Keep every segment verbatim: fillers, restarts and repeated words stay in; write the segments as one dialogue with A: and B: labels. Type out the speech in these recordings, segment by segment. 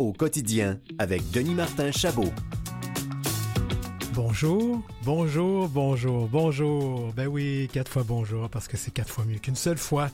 A: au quotidien avec Denis Martin Chabot.
B: Bonjour, bonjour, bonjour, bonjour. Ben oui, quatre fois bonjour, parce que c'est quatre fois mieux qu'une seule fois.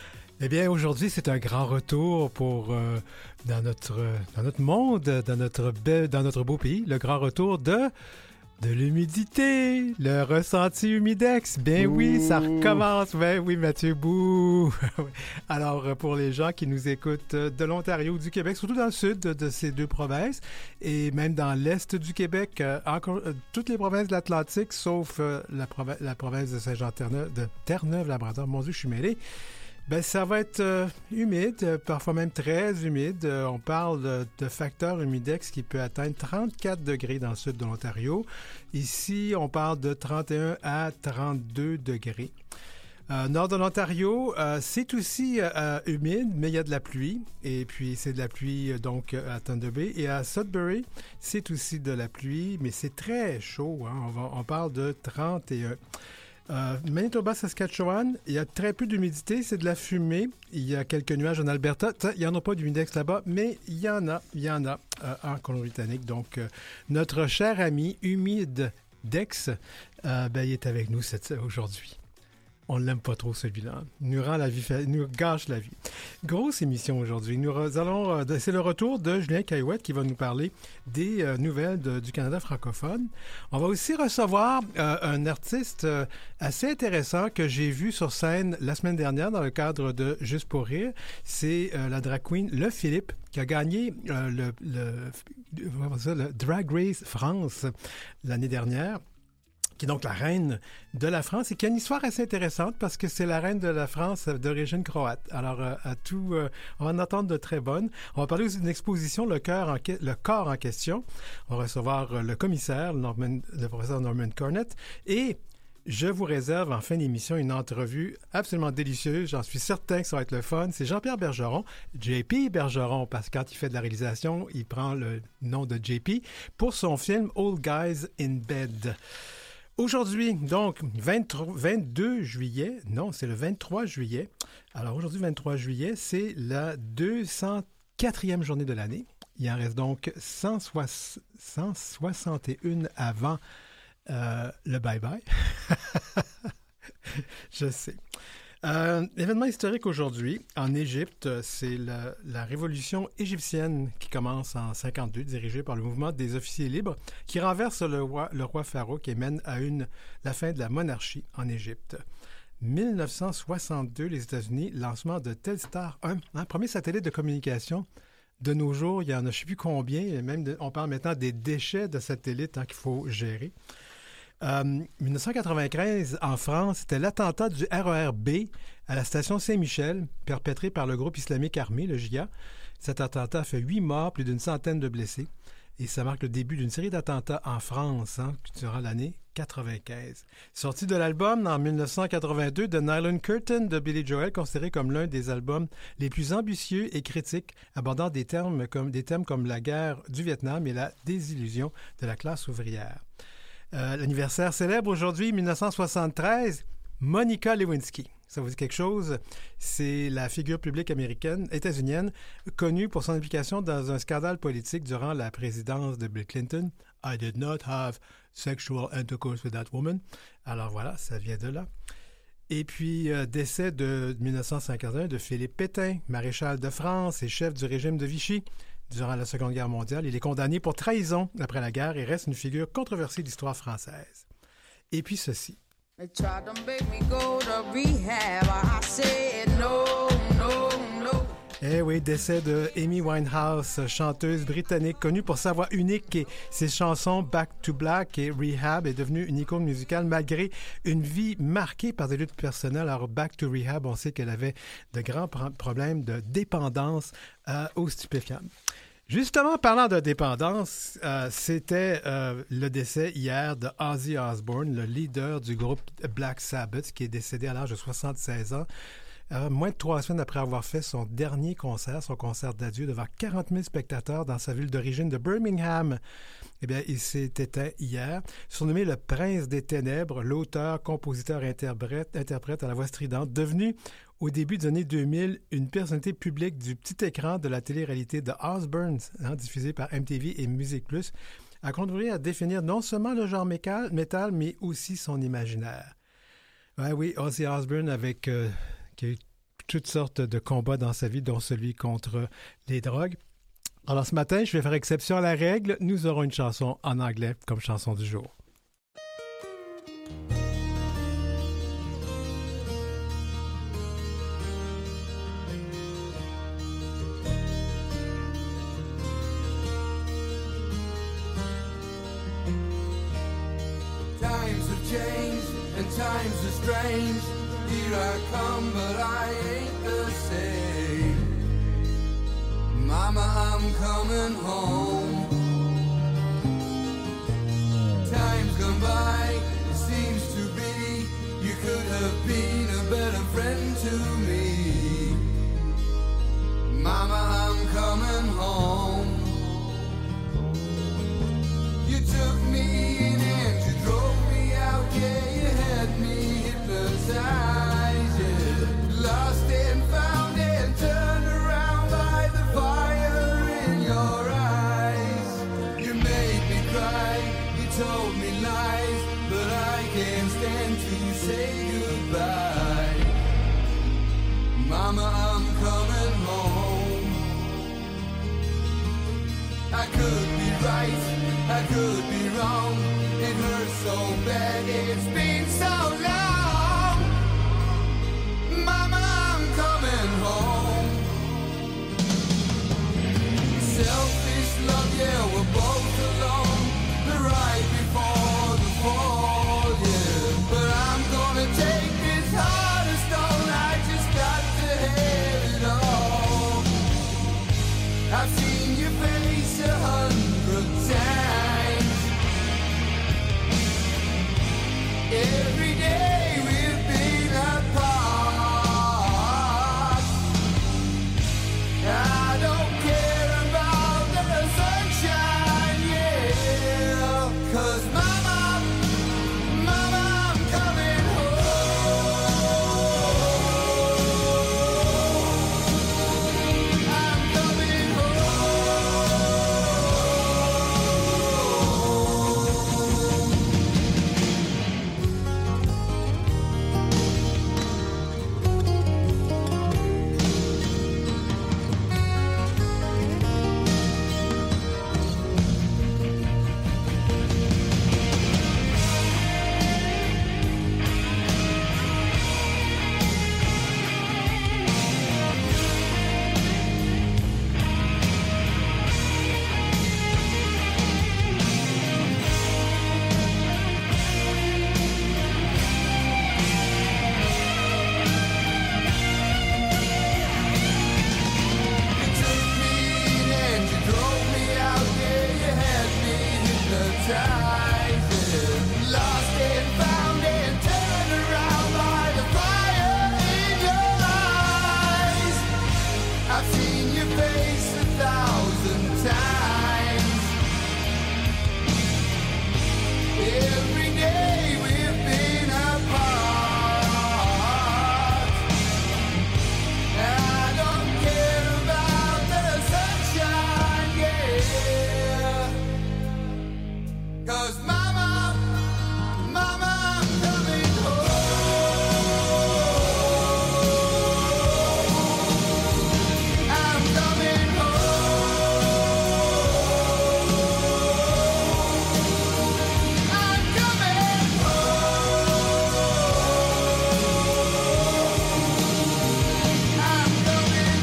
B: Eh bien, aujourd'hui, c'est un grand retour pour euh, dans notre dans notre monde, dans notre be- dans notre beau pays, le grand retour de de l'humidité, le ressenti humidex. Ben Ouh. Oui, ça recommence. Ben oui, Mathieu Bouh. Alors, pour les gens qui nous écoutent de l'Ontario ou du Québec, surtout dans le sud de, de ces deux provinces, et même dans l'est du Québec, euh, encore euh, toutes les provinces de l'Atlantique, sauf euh, la, provi- la province de Saint-Jean-Terre-Neuve, de Terre-Neuve-Labrador. Mon Dieu, je suis mêlé. Ben, ça va être euh, humide, euh, parfois même très humide. Euh, on parle de, de facteur humidex qui peut atteindre trente-quatre degrés dans le sud de l'Ontario. Ici, on parle de trente et un à trente-deux degrés. Euh, nord de l'Ontario, euh, c'est aussi euh, humide, mais il y a de la pluie. Et puis, c'est de la pluie euh, donc à Thunder Bay. Et à Sudbury, c'est aussi de la pluie, mais c'est très chaud. Hein? On, va, on parle de trente et un. Euh, Manitoba, Saskatchewan, il y a très peu d'humidité, c'est de la fumée. Il y a quelques nuages en Alberta. Il n'y en a pas d'humidex là-bas, mais il y en a, il y en a euh, en Colombie-Britannique. Donc, euh, notre cher ami Humidex, euh, ben, il est avec nous cette, aujourd'hui. On l'aime pas trop, celui-là. Il nous rend la vie, il nous gâche la vie. Grosse émission aujourd'hui. Nous allons, euh, c'est le retour de Julien Caillouette qui va nous parler des euh, nouvelles de, du Canada francophone. On va aussi recevoir euh, un artiste euh, assez intéressant que j'ai vu sur scène la semaine dernière dans le cadre de Juste pour rire. C'est euh, la drag queen Le Philippe qui a gagné euh, le, le, le, le Drag Race France l'année dernière, qui est donc la reine de la France et qui a une histoire assez intéressante parce que c'est la reine de la France d'origine croate. Alors, euh, à tout, euh, on va en entendre de très bonnes. On va parler aussi d'une exposition, le, cœur en que- le corps en question. On va recevoir euh, le commissaire, Norman, le professeur Norman Cornett. Et je vous réserve en fin d'émission une entrevue absolument délicieuse. J'en suis certain que ça va être le fun. C'est Jean-Pierre Bergeron, J P Bergeron, parce que quand il fait de la réalisation, il prend le nom de J P pour son film Old Guys in Bed. Aujourd'hui, donc, vingt-trois, vingt-deux juillet, non, c'est le vingt-trois juillet. Alors, aujourd'hui, vingt-trois juillet, c'est la deux cent quatrième journée de l'année. Il en reste donc cent soixante et un avant euh, le bye-bye. Je sais. Euh, événement historique aujourd'hui, en Égypte, c'est la, la révolution égyptienne qui commence en cinquante-deux, dirigée par le mouvement des officiers libres, qui renverse le roi, le roi Pharaon et mène à une, la fin de la monarchie en Égypte. dix-neuf cent soixante-deux, les États-Unis, lancement de Telstar un, hein, premier satellite de communication. De nos jours, il y en a je ne sais plus combien, et même de, on parle maintenant des déchets de satellites hein, qu'il faut gérer. Euh, dix-neuf cent quatre-vingt-quinze, en France, c'était l'attentat du R E R B à la station Saint-Michel, perpétré par le groupe islamique armé, le J A. Cet attentat a fait huit morts, plus d'une centaine de blessés. Et ça marque le début d'une série d'attentats en France hein, durant l'année quatre-vingt-quinze. Sorti de l'album en dix-neuf cent quatre-vingt-deux de Nylon Curtain de Billy Joel, considéré comme l'un des albums les plus ambitieux et critiques, abordant des, termes comme, des thèmes comme la guerre du Vietnam et la désillusion de la classe ouvrière. Euh, l'anniversaire célèbre aujourd'hui, dix-neuf cent soixante-treize, Monica Lewinsky. Ça vous dit quelque chose? C'est la figure publique américaine, états-unienne, connue pour son implication dans un scandale politique durant la présidence de Bill Clinton. I did not have sexual intercourse with that woman. Alors voilà, ça vient de là. Et puis, euh, décès de dix-neuf cent cinquante et un de Philippe Pétain, maréchal de France et chef du régime de Vichy. Durant la Seconde Guerre mondiale, il est condamné pour trahison après la guerre et reste une figure controversée de l'histoire française. Et puis ceci. Eh oui, décès de Amy Winehouse, chanteuse britannique connue pour sa voix unique et ses chansons Back to Black et Rehab est devenue une icône musicale malgré une vie marquée par des luttes personnelles. Alors Back to Rehab, on sait qu'elle avait de grands pro- problèmes de dépendance euh, aux stupéfiants. Justement, parlant de dépendance, euh, c'était euh, le décès hier de Ozzy Osbourne, le leader du groupe Black Sabbath, qui est décédé à l'âge de soixante-seize ans. euh, moins de trois semaines après avoir fait son dernier concert, son concert d'adieu devant quarante mille spectateurs dans sa ville d'origine de Birmingham. Eh bien, il s'est éteint hier. Surnommé le prince des ténèbres, l'auteur, compositeur, interprète, interprète à la voix stridente, devenu au début des années deux mille une personnalité publique du petit écran de la télé-réalité The Osbournes, hein, diffusée par M T V et Musique Plus, a contribué à définir non seulement le genre métal, métal mais aussi son imaginaire. Ouais, oui, Ozzy Osbourne avec euh, qui a eu toutes sortes de combats dans sa vie, dont celui contre les drogues. Alors ce matin, je vais faire exception à la règle. Nous aurons une chanson en anglais comme chanson du jour.
C: Times have changed and times are strange. Here I come, but I ain't the same. Mama, I'm coming home. Time's gone by, it seems to be. You could have been a better friend to me. Mama, I'm coming home. You took me in and you drove me out, yeah, you had me hypnotized, yeah. Lost and found and turned around by the fire in your eyes. You made me cry, you told me lies, but I can't stand to say goodbye. Mama, I'm coming home. I could be right, I could be wrong. It hurts so bad, it's been so long. Mama, I'm coming home. Selfish love, yeah, we're both alone. The right before the fall, yeah. But I'm gonna take this heart of stone. I just got to have it all. I've seen your face a hundred times. Every day we've been apart. I don't care about the sunshine, yeah. 'Cause mama, mama, I'm coming home. I'm coming home. You took me in and you drove me out, yeah, you had me hypnotized, yeah. Lost and found and turned around by the fire in your eyes. I've seen your face a thousand times. Every day we've been apart. I don't care about the sunshine, yeah. 'Cause mama, mama, I'm coming home. I'm coming home. I'm coming home. I'm coming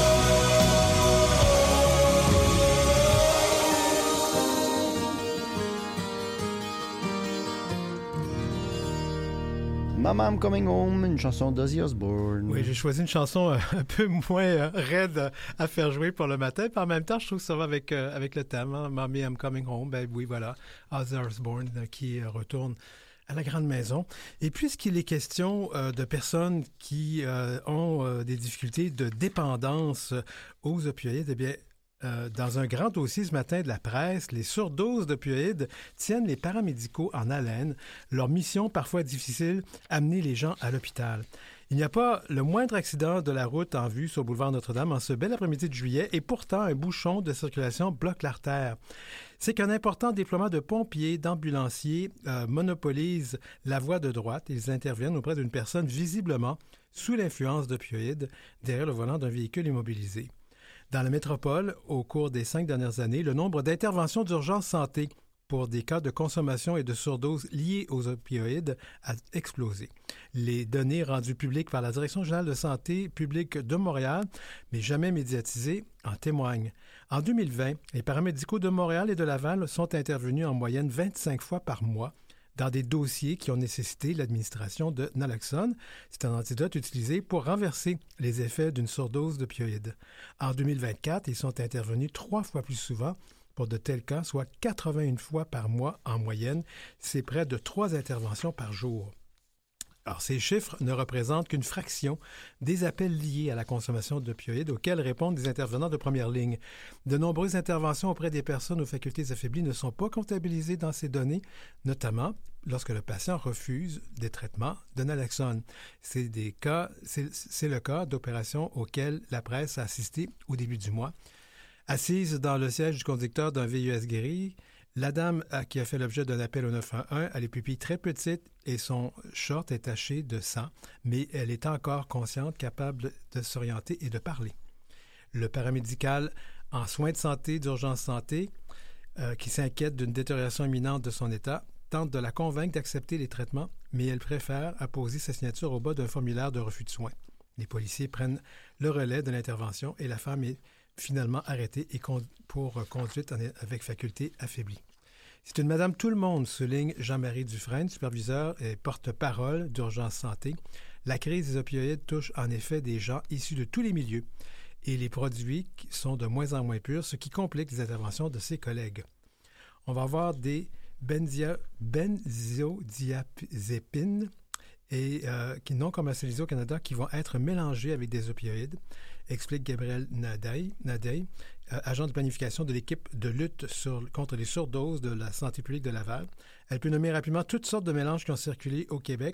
D: Mama, I'm Coming Home, une chanson d'Ozzy Osbourne.
B: Oui, j'ai choisi une chanson euh, un peu moins euh, raide euh, à faire jouer pour le matin. Puis en même temps, je trouve que ça va avec, euh, avec le thème. Hein? Mommy, I'm Coming Home. Ben oui, voilà. Ozzy Osbourne euh, qui euh, retourne à la grande maison. Et puisqu'il est question euh, de personnes qui euh, ont euh, des difficultés de dépendance aux opioïdes, eh bien, Euh, dans un grand dossier ce matin de la presse, les surdoses d'opioïdes tiennent les paramédicaux en haleine. Leur mission, parfois difficile, amener les gens à l'hôpital. Il n'y a pas le moindre accident de la route en vue sur le boulevard Notre-Dame en ce bel après-midi de juillet et pourtant un bouchon de circulation bloque l'artère. C'est qu'un important déploiement de pompiers, d'ambulanciers euh, monopolise la voie de droite. Ils interviennent auprès d'une personne visiblement sous l'influence d'opioïdes derrière le volant d'un véhicule immobilisé. Dans la métropole, au cours des cinq dernières années, le nombre d'interventions d'urgence santé pour des cas de consommation et de surdose liés aux opioïdes a explosé. Les données rendues publiques par la Direction générale de santé publique de Montréal, mais jamais médiatisées, en témoignent. En deux mille vingt, les paramédicaux de Montréal et de Laval sont intervenus en moyenne vingt-cinq fois par mois dans des dossiers qui ont nécessité l'administration de naloxone. C'est un antidote utilisé pour renverser les effets d'une surdose d'opioïdes. En deux mille vingt-quatre, ils sont intervenus trois fois plus souvent pour de tels cas, soit quatre-vingt-une fois par mois en moyenne. C'est près de trois interventions par jour. Alors, ces chiffres ne représentent qu'une fraction des appels liés à la consommation d'opioïdes auxquels répondent des intervenants de première ligne. De nombreuses interventions auprès des personnes aux facultés affaiblies ne sont pas comptabilisées dans ces données, notamment lorsque le patient refuse des traitements de naloxone. C'est des cas, c'est, c'est le cas d'opérations auxquelles la presse a assisté au début du mois. Assise dans le siège du conducteur d'un V U S guéri, la dame qui a fait l'objet d'un appel au neuf un un a les pupilles très petites et son short est taché de sang, mais elle est encore consciente, capable de s'orienter et de parler. Le paramédical en soins de santé, d'urgence santé, euh, qui s'inquiète d'une détérioration imminente de son état, tente de la convaincre d'accepter les traitements, mais elle préfère apposer sa signature au bas d'un formulaire de refus de soins. Les policiers prennent le relais de l'intervention et la femme est finalement arrêtée et con- pour conduite en, avec faculté affaiblie. C'est une Madame Tout-le-Monde, souligne Jean-Marie Dufresne, superviseur et porte-parole d'Urgence Santé. La crise des opioïdes touche en effet des gens issus de tous les milieux et les produits sont de moins en moins purs, ce qui complique les interventions de ses collègues. On va avoir des benzia- benzodiazépines et euh, qui non commercialisés au Canada qui vont être mélangés avec des opioïdes, explique Gabriel Nadei, Nadei euh, agent de planification de l'équipe de lutte sur, contre les surdoses de la santé publique de Laval. Elle peut nommer rapidement toutes sortes de mélanges qui ont circulé au Québec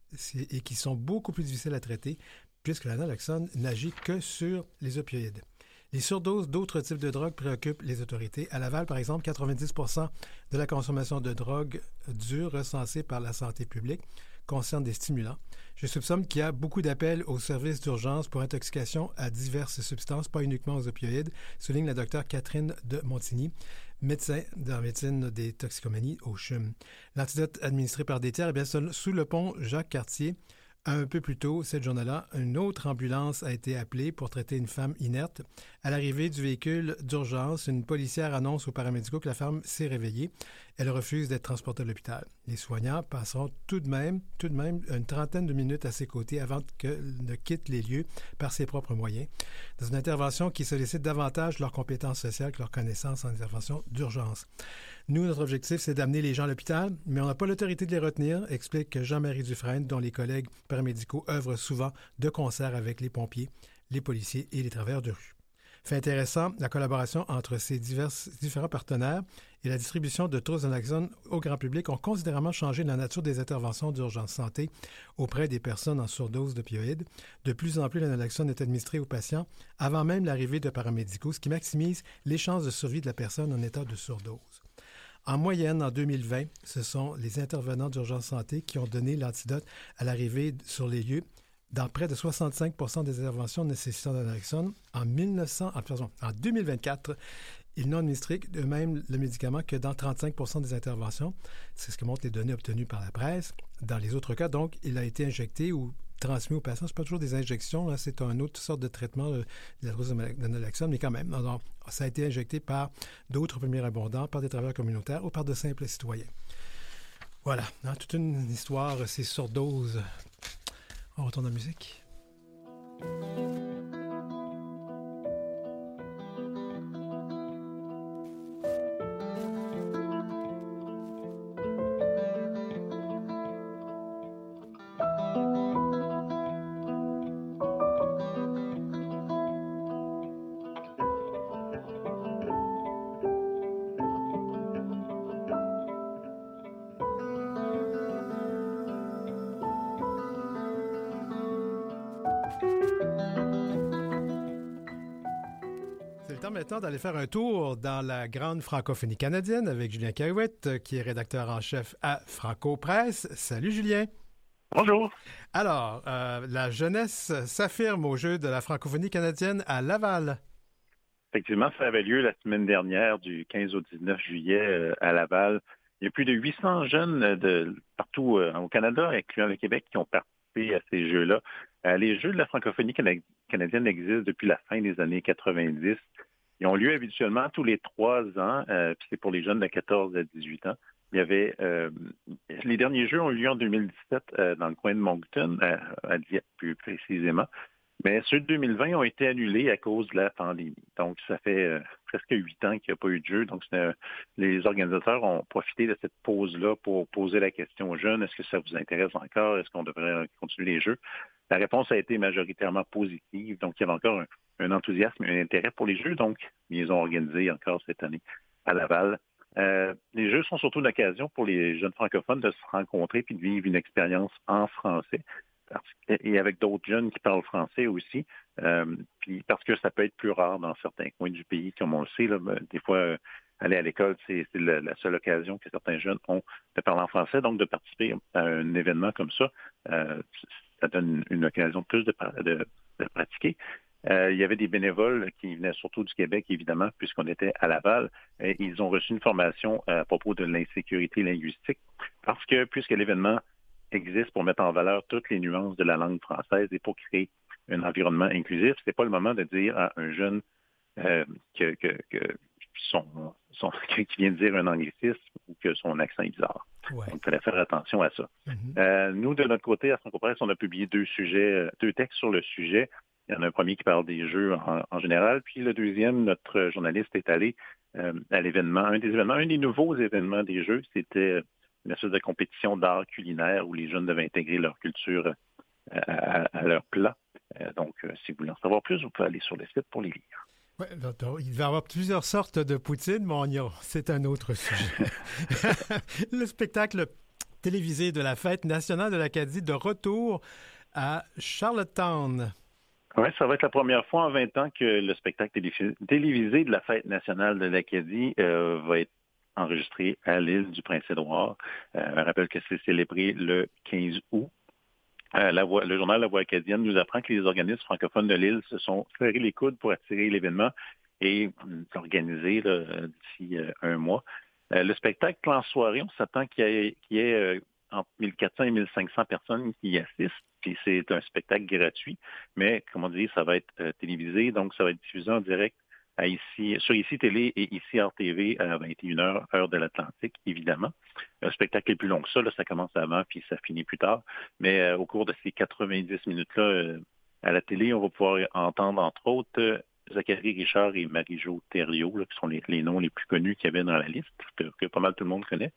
B: et qui sont beaucoup plus difficiles à traiter puisque la naloxone n'agit que sur les opioïdes. Les surdoses d'autres types de drogues préoccupent les autorités. À Laval, par exemple, quatre-vingt-dix pour cent de la consommation de drogue dure recensée par la santé publique concerne des stimulants. Je soupçonne qu'il y a beaucoup d'appels aux services d'urgence pour intoxication à diverses substances, pas uniquement aux opioïdes, souligne la docteure Catherine de Montigny, médecin dans la médecine des toxicomanies au C H U M. L'antidote administré par des tiers, eh bien, sous le pont Jacques-Cartier, un peu plus tôt, cette journée-là, une autre ambulance a été appelée pour traiter une femme inerte. À l'arrivée du véhicule d'urgence, une policière annonce aux paramédicaux que la femme s'est réveillée. Elle refuse d'être transportée à l'hôpital. Les soignants passeront tout de même, tout de même une trentaine de minutes à ses côtés avant qu'elle ne quitte les lieux par ses propres moyens. Dans une intervention qui sollicite davantage leurs compétences sociales que leurs connaissances en intervention d'urgence. Nous, notre objectif, c'est d'amener les gens à l'hôpital, mais on n'a pas l'autorité de les retenir, explique Jean-Marie Dufresne, dont les collègues paramédicaux œuvrent souvent de concert avec les pompiers, les policiers et les travailleurs de rue. Fait intéressant, la collaboration entre ces divers, différents partenaires et la distribution de trousses de naloxone au grand public ont considérablement changé la nature des interventions d'urgence santé auprès des personnes en surdose d'opioïdes. De plus en plus, la naloxone est administrée aux patients avant même l'arrivée de paramédicaux, ce qui maximise les chances de survie de la personne en état de surdose. En moyenne, en deux mille vingt, ce sont les intervenants d'urgence santé qui ont donné l'antidote à l'arrivée sur les lieux dans près de soixante-cinq pour cent des interventions nécessitant de la naloxone. En, mille neuf cents, en, pardon, en deux mille vingt-quatre, ils n'ont administré eux-mêmes le médicament que dans trente-cinq pour cent des interventions. C'est ce que montrent les données obtenues par la presse. Dans les autres cas, donc, il a été injecté ou transmis aux patients. Ce n'est pas toujours des injections, là, c'est une autre sorte de traitement de la trousse de naloxone, mais quand même, alors, ça a été injecté par d'autres premiers abondants, par des travailleurs communautaires ou par de simples citoyens. Voilà, hein, toute une histoire, ces surdoses. On retourne en musique. maintenant d'aller faire un tour dans la grande francophonie canadienne avec Julien Carouette, qui est rédacteur en chef à Franco Presse. Salut Julien.
E: Bonjour.
B: Alors, euh, la jeunesse s'affirme au jeu de la francophonie canadienne à Laval.
E: Effectivement, ça avait lieu la semaine dernière, du quinze au dix-neuf juillet euh, à Laval. Il y a plus de huit cents jeunes de partout euh, au Canada, incluant le Québec, qui ont participé à ces jeux-là. Euh, les Jeux de la francophonie cana- canadienne existent depuis la fin des années quatre-vingt-dix. Ils ont lieu habituellement tous les trois ans, euh, puis c'est pour les jeunes de quatorze à dix-huit ans. Il y avait euh, les derniers Jeux ont eu lieu en deux mille dix-sept euh, dans le coin de Moncton, euh, à Dieppe plus précisément. Mais ceux de deux mille vingt ont été annulés à cause de la pandémie. Donc, ça fait euh, presque huit ans qu'il n'y a pas eu de jeu. Donc, euh, les organisateurs ont profité de cette pause-là pour poser la question aux jeunes. Est-ce que ça vous intéresse encore? Est-ce qu'on devrait continuer les jeux? La réponse a été majoritairement positive. Donc, il y avait encore un, un enthousiasme et un intérêt pour les jeux. Donc, ils ont organisé encore cette année à Laval. Euh, les jeux sont surtout une occasion pour les jeunes francophones de se rencontrer puis de vivre une expérience en français. Parce, et avec d'autres jeunes qui parlent français aussi, euh, puis parce que ça peut être plus rare dans certains coins du pays, comme on le sait. Là, des fois, euh, aller à l'école, c'est, c'est le, la seule occasion que certains jeunes ont de parler en français. Donc, de participer à un événement comme ça, euh, ça donne une, une occasion de plus de, de, de pratiquer. Euh, il y avait des bénévoles qui venaient surtout du Québec, évidemment, puisqu'on était à Laval. Et ils ont reçu une formation à propos de l'insécurité linguistique parce que, puisque l'événement existe pour mettre en valeur toutes les nuances de la langue française et pour créer un environnement inclusif, c'est pas le moment de dire à un jeune euh, que, que, que son, son, qui vient de dire un anglicisme ou que son accent est bizarre. Ouais. Donc, il fallait faire attention à ça. Mm-hmm. Euh, nous, de notre côté, à Franco Presse, on a publié deux sujets, deux textes sur le sujet. Il y en a un premier qui parle des jeux en, en général, puis le deuxième, notre journaliste est allé euh, à l'événement, un des événements, un des nouveaux événements des jeux, c'était une espèce de compétition d'art culinaire où les jeunes devaient intégrer leur culture à, à, à leur plat. Euh, donc, euh, si vous voulez en savoir plus, vous pouvez aller sur le site pour les lire.
B: Ouais, il va y avoir plusieurs sortes de poutine, mais on y a, c'est un autre sujet. Le spectacle télévisé de la Fête nationale de l'Acadie de retour à Charlottetown.
E: Oui, ça va être la première fois en vingt ans que le spectacle télévisé de la Fête nationale de l'Acadie euh, va être enregistré à l'île du Prince-Édouard. Euh, je rappelle que c'est célébré le quinze août. Euh, la voix, le journal La Voix acadienne nous apprend que les organismes francophones de l'île se sont serrés les coudes pour attirer l'événement et l'organiser là, d'ici euh, un mois. Euh, le spectacle en soirée, on s'attend qu'il y ait, qu'il y ait euh, entre mille quatre cents et mille cinq cents personnes qui y assistent. Puis c'est un spectacle gratuit, mais comme on dit, ça va être euh, télévisé, donc ça va être diffusé en direct à ici, sur Ici Télé et Ici R T V à vingt et une heures, heure de l'Atlantique, évidemment. Le spectacle est plus long que ça, là, ça commence avant puis ça finit plus tard. Mais euh, au cours de ces quatre-vingt-dix minutes-là, euh, à la télé, on va pouvoir entendre, entre autres, euh, Zachary Richard et Marie-Jo Thériault, là, qui sont les, les noms les plus connus qu'il y avait dans la liste, que, que pas mal tout le monde connaît.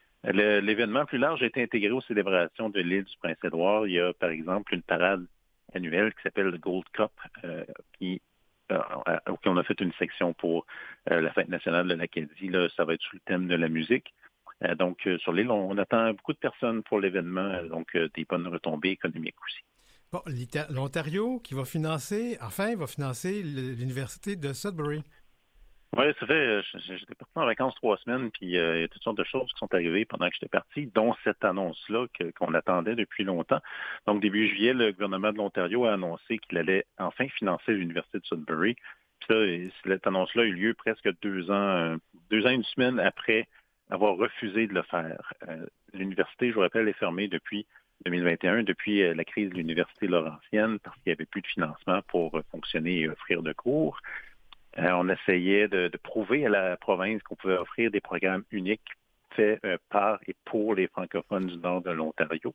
E: Le, l'événement plus large a été intégré aux célébrations de l'île du Prince-Édouard. Il y a, par exemple, une parade annuelle qui s'appelle le Gold Cup, euh, qui, euh, auquel on a fait une section pour euh, la Fête nationale de l'Acadie. Là, ça va être sous le thème de la musique. Euh, donc, euh, sur l'île, on, on attend beaucoup de personnes pour l'événement, euh, donc euh, des bonnes retombées économiques aussi.
B: Bon, l'Ontario qui va financer, enfin, va financer l'Université de Sudbury.
E: Oui, ça fait, j'étais parti en vacances trois semaines, puis euh, il y a toutes sortes de choses qui sont arrivées pendant que j'étais parti, dont cette annonce-là que, qu'on attendait depuis longtemps. Donc, début juillet, le gouvernement de l'Ontario a annoncé qu'il allait enfin financer l'Université de Sudbury. Puis ça, cette annonce-là a eu lieu presque deux ans, deux ans et une semaine après avoir refusé de le faire. Euh, l'université, je vous rappelle, est fermée depuis deux mille vingt et un, depuis euh, la crise de l'Université Laurentienne, parce qu'il n'y avait plus de financement pour euh, fonctionner et offrir de cours. Euh, on essayait de, de prouver à la province qu'on pouvait offrir des programmes uniques faits euh, par et pour les francophones du nord de l'Ontario.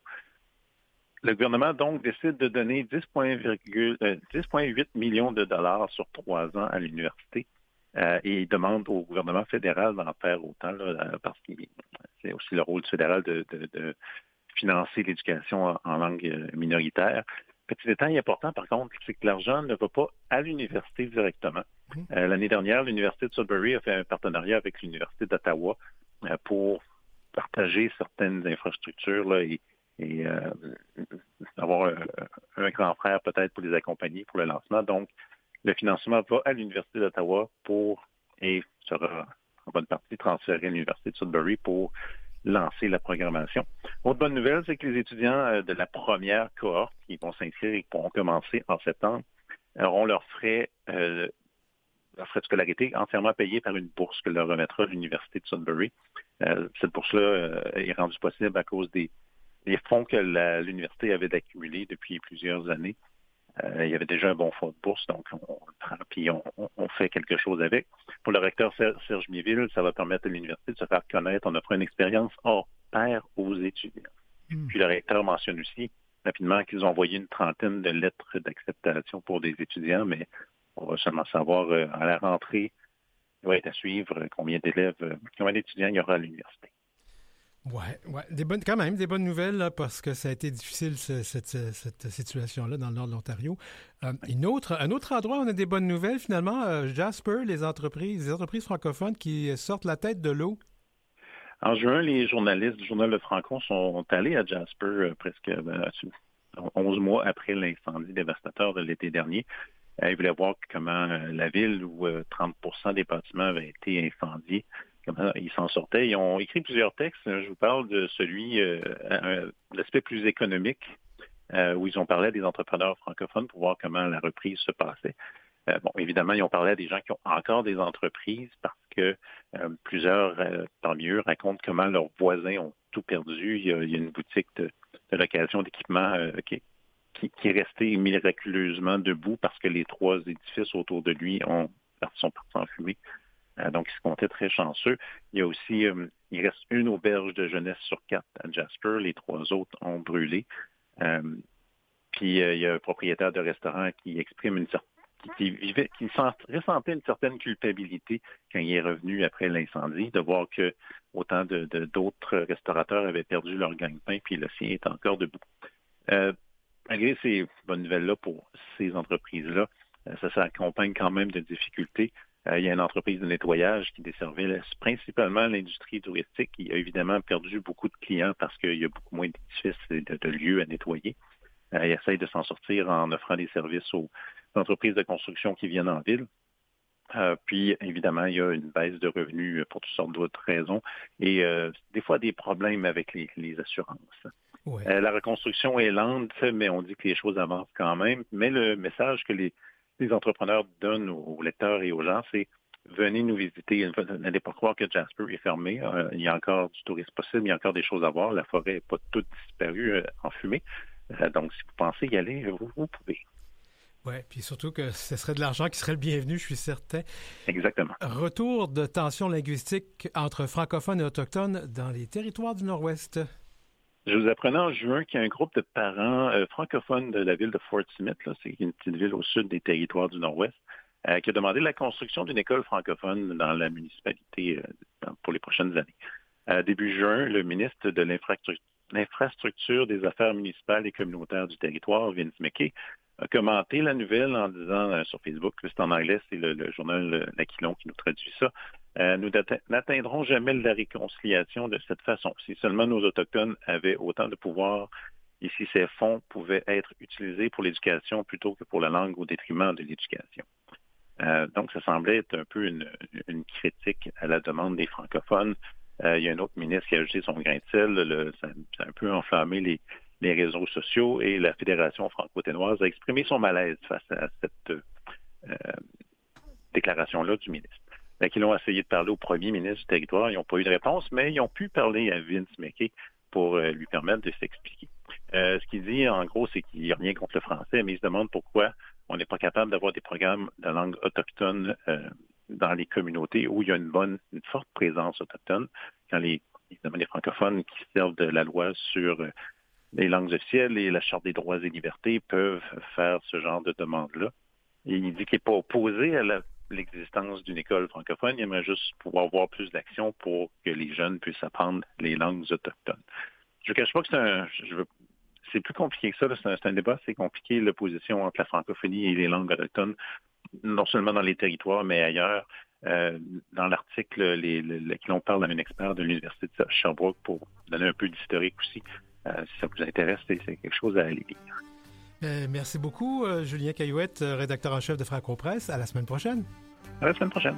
E: Le gouvernement, donc, décide de donner dix virgule huit millions de dollars sur trois ans à l'université euh, et il demande au gouvernement fédéral d'en faire autant, là, parce que c'est aussi le rôle du fédéral de, de, de financer l'éducation en, en langue minoritaire. Petit détail important, par contre, c'est que l'argent ne va pas à l'université directement. Euh, l'année dernière, l'Université de Sudbury a fait un partenariat avec l'Université d'Ottawa euh, pour partager certaines infrastructures là, et, et euh, avoir un, un grand frère peut-être pour les accompagner pour le lancement. Donc, Le financement va à l'Université d'Ottawa pour et sera en bonne partie transféré à l'Université de Sudbury pour lancer la programmation. Autre bonne nouvelle, c'est que les étudiants de la première cohorte qui vont s'inscrire et qui pourront commencer en septembre auront leurs frais, euh, leurs frais de scolarité entièrement payés par une bourse que leur remettra l'Université de Sudbury. Euh, cette bourse-là euh, est rendue possible à cause des, des fonds que la, l'université avait accumulés depuis plusieurs années. Euh, il y avait déjà un bon fonds de bourse, donc on, on le prend puis on, on, on fait quelque chose avec. Pour le recteur Serge Miéville, ça va permettre à l'université de se faire connaître en offrant une expérience hors pair aux étudiants. Mmh. Puis le recteur mentionne aussi rapidement qu'ils ont envoyé une trentaine de lettres d'acceptation pour des étudiants, mais on va seulement savoir euh, à la rentrée, il va être à suivre euh, combien d'élèves, euh, combien d'étudiants il y aura à l'université.
B: Ouais, ouais, des bonnes, quand même, des bonnes nouvelles, là, parce que ça a été difficile, ce, cette, cette situation-là, dans le nord de l'Ontario. Euh, une autre, un autre endroit où on a des bonnes nouvelles, finalement, euh, Jasper, les entreprises, les entreprises francophones qui sortent la tête de l'eau.
E: En juin, les journalistes du Journal Le Franco sont allés à Jasper euh, presque ben, onze mois après l'incendie dévastateur de l'été dernier. Euh, ils voulaient voir comment euh, la ville, où euh, trente pour cent des bâtiments avaient été incendiés, comment ils s'en sortaient. Ils ont écrit plusieurs textes. Je vous parle de celui, euh, l'aspect plus économique, euh, où ils ont parlé à des entrepreneurs francophones pour voir comment la reprise se passait. Euh, bon, évidemment, ils ont parlé à des gens qui ont encore des entreprises parce que euh, plusieurs, euh, tant mieux, racontent comment leurs voisins ont tout perdu. Il y a, il y a une boutique de, de location d'équipement euh, qui, qui, qui est restée miraculeusement debout parce que les trois édifices autour de lui ont, sont partis en fumée. Euh, donc, il se comptait très chanceux. Il y a aussi, euh, il reste une auberge de jeunesse sur quatre à Jasper. Les trois autres ont brûlé. Euh, puis, euh, il y a un propriétaire de restaurant qui exprime une certaine, qui, qui vivait, qui ressentait une certaine culpabilité quand il est revenu après l'incendie, de voir que autant de, de, d'autres restaurateurs avaient perdu leur gagne-pain, puis le sien est encore debout. Euh, malgré ces bonnes nouvelles-là pour ces entreprises-là, euh, ça s'accompagne quand même de difficultés. Euh, il y a une entreprise de nettoyage qui desservait principalement l'industrie touristique qui a évidemment perdu beaucoup de clients parce qu'il y a beaucoup moins d'édifices et de, de lieux à nettoyer. Euh, il essaye de s'en sortir en offrant des services aux entreprises de construction qui viennent en ville. Euh, puis, évidemment, il y a une baisse de revenus pour toutes sortes d'autres raisons et euh, des fois des problèmes avec les, les assurances. Ouais. Euh, la reconstruction est lente, mais on dit que les choses avancent quand même. Mais le message que les les entrepreneurs donnent aux lecteurs et aux gens, c'est venez nous visiter. N'allez pas croire que Jasper est fermé. Euh, il y a encore du tourisme possible, il y a encore des choses à voir. La forêt n'est pas toute disparue euh, en fumée. Euh, donc, si vous pensez y aller, vous, vous pouvez.
B: Oui, puis surtout que ce serait de l'argent qui serait le bienvenu, je suis certain.
E: Exactement.
B: Retour de tensions linguistiques entre francophones et autochtones dans les territoires du Nord-Ouest.
E: Je vous apprenais en juin qu'il y a un groupe de parents euh, francophones de la ville de Fort Smith, là, c'est une petite ville au sud des territoires du Nord-Ouest, euh, qui a demandé la construction d'une école francophone dans la municipalité euh, pour les prochaines années. Euh, début juin, le ministre de l'infrastructure, l'infrastructure des affaires municipales et communautaires du territoire, Vince McKay, a commenté la nouvelle en disant euh, sur Facebook, c'est en anglais, c'est le, le journal L'Aquilon qui nous traduit ça, euh, nous n'atteindrons jamais la réconciliation de cette façon. Si seulement nos Autochtones avaient autant de pouvoir et si ces fonds pouvaient être utilisés pour l'éducation plutôt que pour la langue au détriment de l'éducation. Euh, donc, ça semblait être un peu une, une critique à la demande des francophones. Euh, il y a un autre ministre qui a ajouté son grain de sel. Le, ça, ça a un peu enflammé les, les réseaux sociaux et la Fédération franco-ténoise a exprimé son malaise face à cette euh, déclaration-là du ministre. Là, qu'ils ont essayé de parler au premier ministre du territoire, ils n'ont pas eu de réponse, mais ils ont pu parler à Vince McKay pour euh, lui permettre de s'expliquer. Euh, ce qu'il dit, en gros, c'est qu'il n'y a rien contre le français, mais il se demande pourquoi on n'est pas capable d'avoir des programmes de langue autochtone euh, dans les communautés où il y a une bonne, une forte présence autochtone, quand les, évidemment, les francophones qui servent de la loi sur euh, les langues officielles et la Charte des droits et libertés peuvent faire ce genre de demande-là. Et il dit qu'il n'est pas opposé à la, l'existence d'une école francophone, il aimerait juste pouvoir voir plus d'action pour que les jeunes puissent apprendre les langues autochtones. Je ne cache pas que c'est un... Je veux, c'est plus compliqué que ça, là, c'est, un, c'est un débat, c'est compliqué, l'opposition entre la francophonie et les langues autochtones, non seulement dans les territoires, mais ailleurs. Euh, dans l'article, les, les, les, l'on parle à un expert de l'Université de Sherbrooke pour donner un peu d'historique aussi. Euh, si ça vous intéresse, c'est, c'est quelque chose à aller lire.
B: Euh, merci beaucoup, euh, Julien Caillouette, euh, rédacteur en chef de Franco-Presse. À la semaine prochaine.
E: À la semaine prochaine.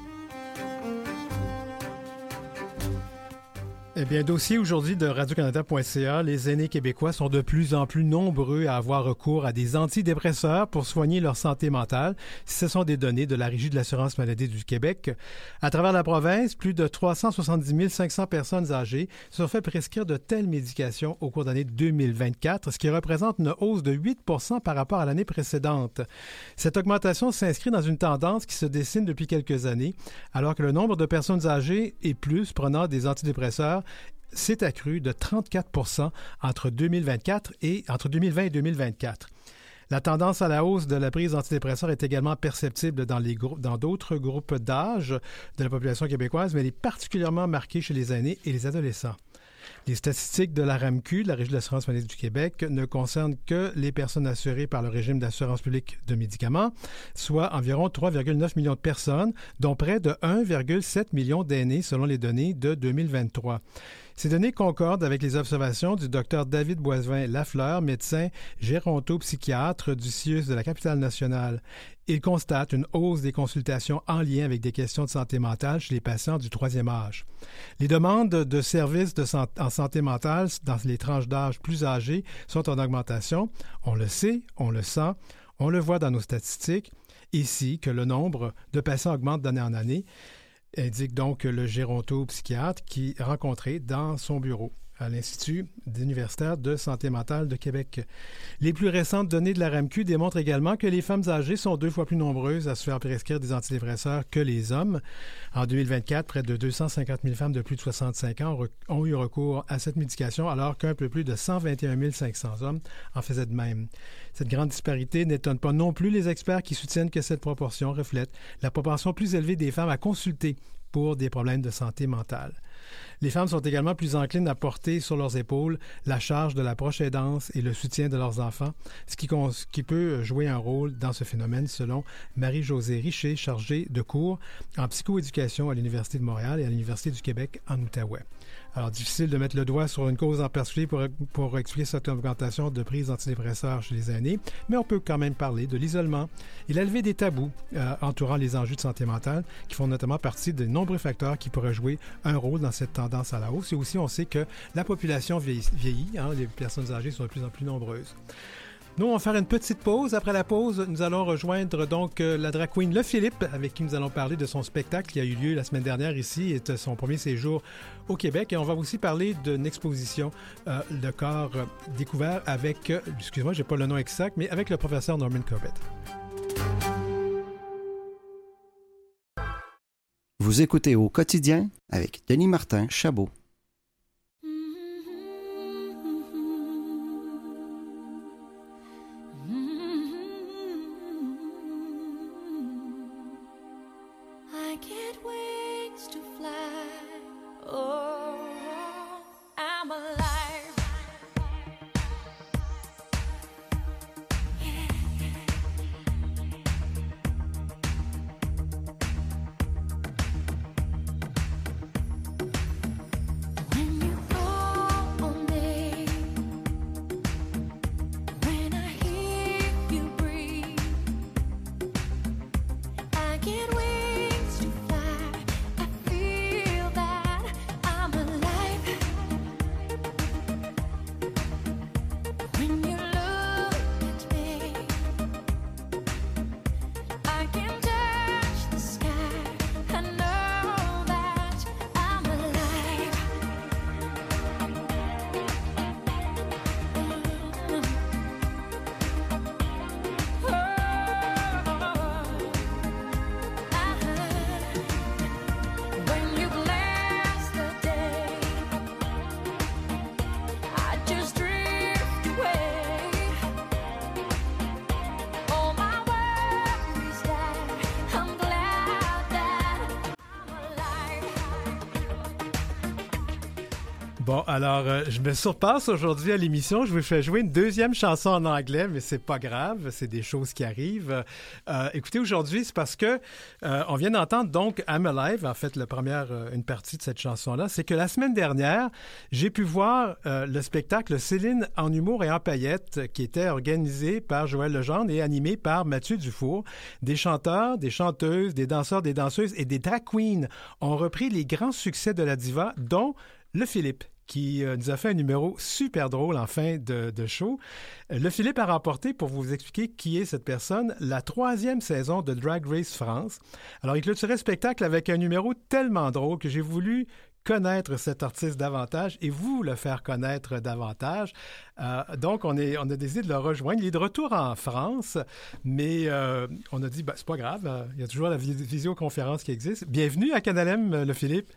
B: Eh bien, dossier aujourd'hui de radio canada point c a, les aînés québécois sont de plus en plus nombreux à avoir recours à des antidépresseurs pour soigner leur santé mentale. Ce sont des données de la Régie de l'assurance maladie du Québec. À travers la province, plus de trois cent soixante-dix mille cinq cents personnes âgées se sont fait prescrire de telles médications au cours de l'année deux mille vingt-quatre, ce qui représente une hausse de huit pour cent par rapport à l'année précédente. Cette augmentation s'inscrit dans une tendance qui se dessine depuis quelques années, alors que le nombre de personnes âgées et plus prenant des antidépresseurs s'est accru de trente-quatre pour cent entre deux mille vingt-quatre et entre deux mille vingt et deux mille vingt-quatre. La tendance à la hausse de la prise d'antidépresseurs est également perceptible dans, les groupes, dans d'autres groupes d'âge de la population québécoise, mais elle est particulièrement marquée chez les aînés et les adolescents. Les statistiques de la R A M Q, la Régie de l'assurance maladie du Québec, ne concernent que les personnes assurées par le régime d'assurance publique de médicaments, soit environ trois virgule neuf millions de personnes, dont près de un virgule sept million d'aînés selon les données de deux mille vingt-trois. Ces données concordent avec les observations du docteur David Boisvin-Lafleur, médecin géronto-psychiatre du C I U S de la capitale nationale. Il constate une hausse des consultations en lien avec des questions de santé mentale chez les patients du troisième âge. Les demandes de services de san- en santé mentale dans les tranches d'âge plus âgées sont en augmentation. On le sait, on le sent, on le voit dans nos statistiques. Ici, que le nombre de patients augmente d'année en année, indique donc le géronto-psychiatre qui est rencontré dans son bureau à l'Institut universitaire de santé mentale de Québec. Les plus récentes données de la R A M Q démontrent également que les femmes âgées sont deux fois plus nombreuses à se faire prescrire des antidépresseurs que les hommes. En deux mille vingt-quatre, près de deux cent cinquante mille femmes de plus de soixante-cinq ans ont eu recours à cette médication, alors qu'un peu plus de cent vingt et un mille cinq cents hommes en faisaient de même. Cette grande disparité n'étonne pas non plus les experts qui soutiennent que cette proportion reflète la proportion plus élevée des femmes à consulter pour des problèmes de santé mentale. Les femmes sont également plus enclines à porter sur leurs épaules la charge de la proche aidance et le soutien de leurs enfants, ce qui, cons- qui peut jouer un rôle dans ce phénomène, selon Marie-Josée Richer, chargée de cours en psychoéducation à l'Université de Montréal et à l'Université du Québec en Outaouais. Alors, difficile de mettre le doigt sur une cause en particulier pour, pour expliquer cette augmentation de prise d'antidépresseurs chez les aînés, mais on peut quand même parler de l'isolement et la levée des tabous euh, entourant les enjeux de santé mentale, qui font notamment partie de nombreux facteurs qui pourraient jouer un rôle dans cette tendance à la hausse. Et aussi, on sait que la population vieillit, vieillit hein, les personnes âgées sont de plus en plus nombreuses. Nous, on va faire une petite pause. Après la pause, nous allons rejoindre donc euh, la drag queen Le Philippe, avec qui nous allons parler de son spectacle qui a eu lieu la semaine dernière ici et de son premier séjour au Québec. Et on va aussi parler d'une exposition euh, de corps euh, découvert avec, euh, excusez-moi, j'ai pas le nom exact, mais avec le professeur Norman Corbett.
D: Vous écoutez Au quotidien avec Denis Martin Chabot.
F: I get wings to fly. Oh, I'm alive. When you call on me, when I hear you breathe, I get wings to fly. I feel that I'm
B: Bon, alors, euh, je me surpasse aujourd'hui à l'émission. Je vous fais jouer une deuxième chanson en anglais, mais c'est pas grave, c'est des choses qui arrivent. Euh, écoutez, aujourd'hui, c'est parce que euh, on vient d'entendre donc I'm Alive, en fait, la première, euh, une partie de cette chanson-là. C'est que la semaine dernière, j'ai pu voir euh, le spectacle Céline en humour et en paillettes, qui était organisé par Joël Legendre et animé par Mathieu Dufour. Des chanteurs, des chanteuses, des danseurs, des danseuses et des drag queens ont repris les grands succès de la diva, dont Le Philippe, qui euh, nous a fait un numéro super drôle en fin de, de show. Euh, Le Philippe a remporté, pour vous expliquer qui est cette personne, la troisième saison de Drag Race France. Alors, il clôturait le spectacle avec un numéro tellement drôle que j'ai voulu connaître cet artiste davantage et vous le faire connaître davantage. Euh, donc, on, est, on a décidé de le rejoindre. Il est de retour en France, mais euh, on a dit, ben, c'est pas grave, euh, il y a toujours la vis- visioconférence qui existe. Bienvenue à Canal M, euh, Le Philippe.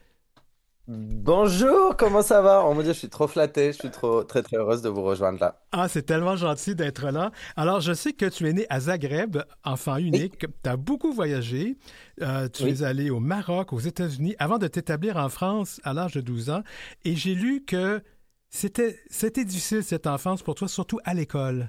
G: Bonjour, comment ça va? Oh mon Dieu, je suis trop flatté, je suis trop très très heureuse de vous rejoindre là.
B: Ah, c'est tellement gentil d'être là. Alors, je sais que tu es né à Zagreb, enfant
G: Oui,
B: unique. Tu as beaucoup voyagé. Euh, tu es
G: oui.
B: allé au Maroc, aux États-Unis, avant de t'établir en France à l'âge de douze ans. Et j'ai lu que c'était, c'était difficile, cette enfance, pour toi, surtout à l'école.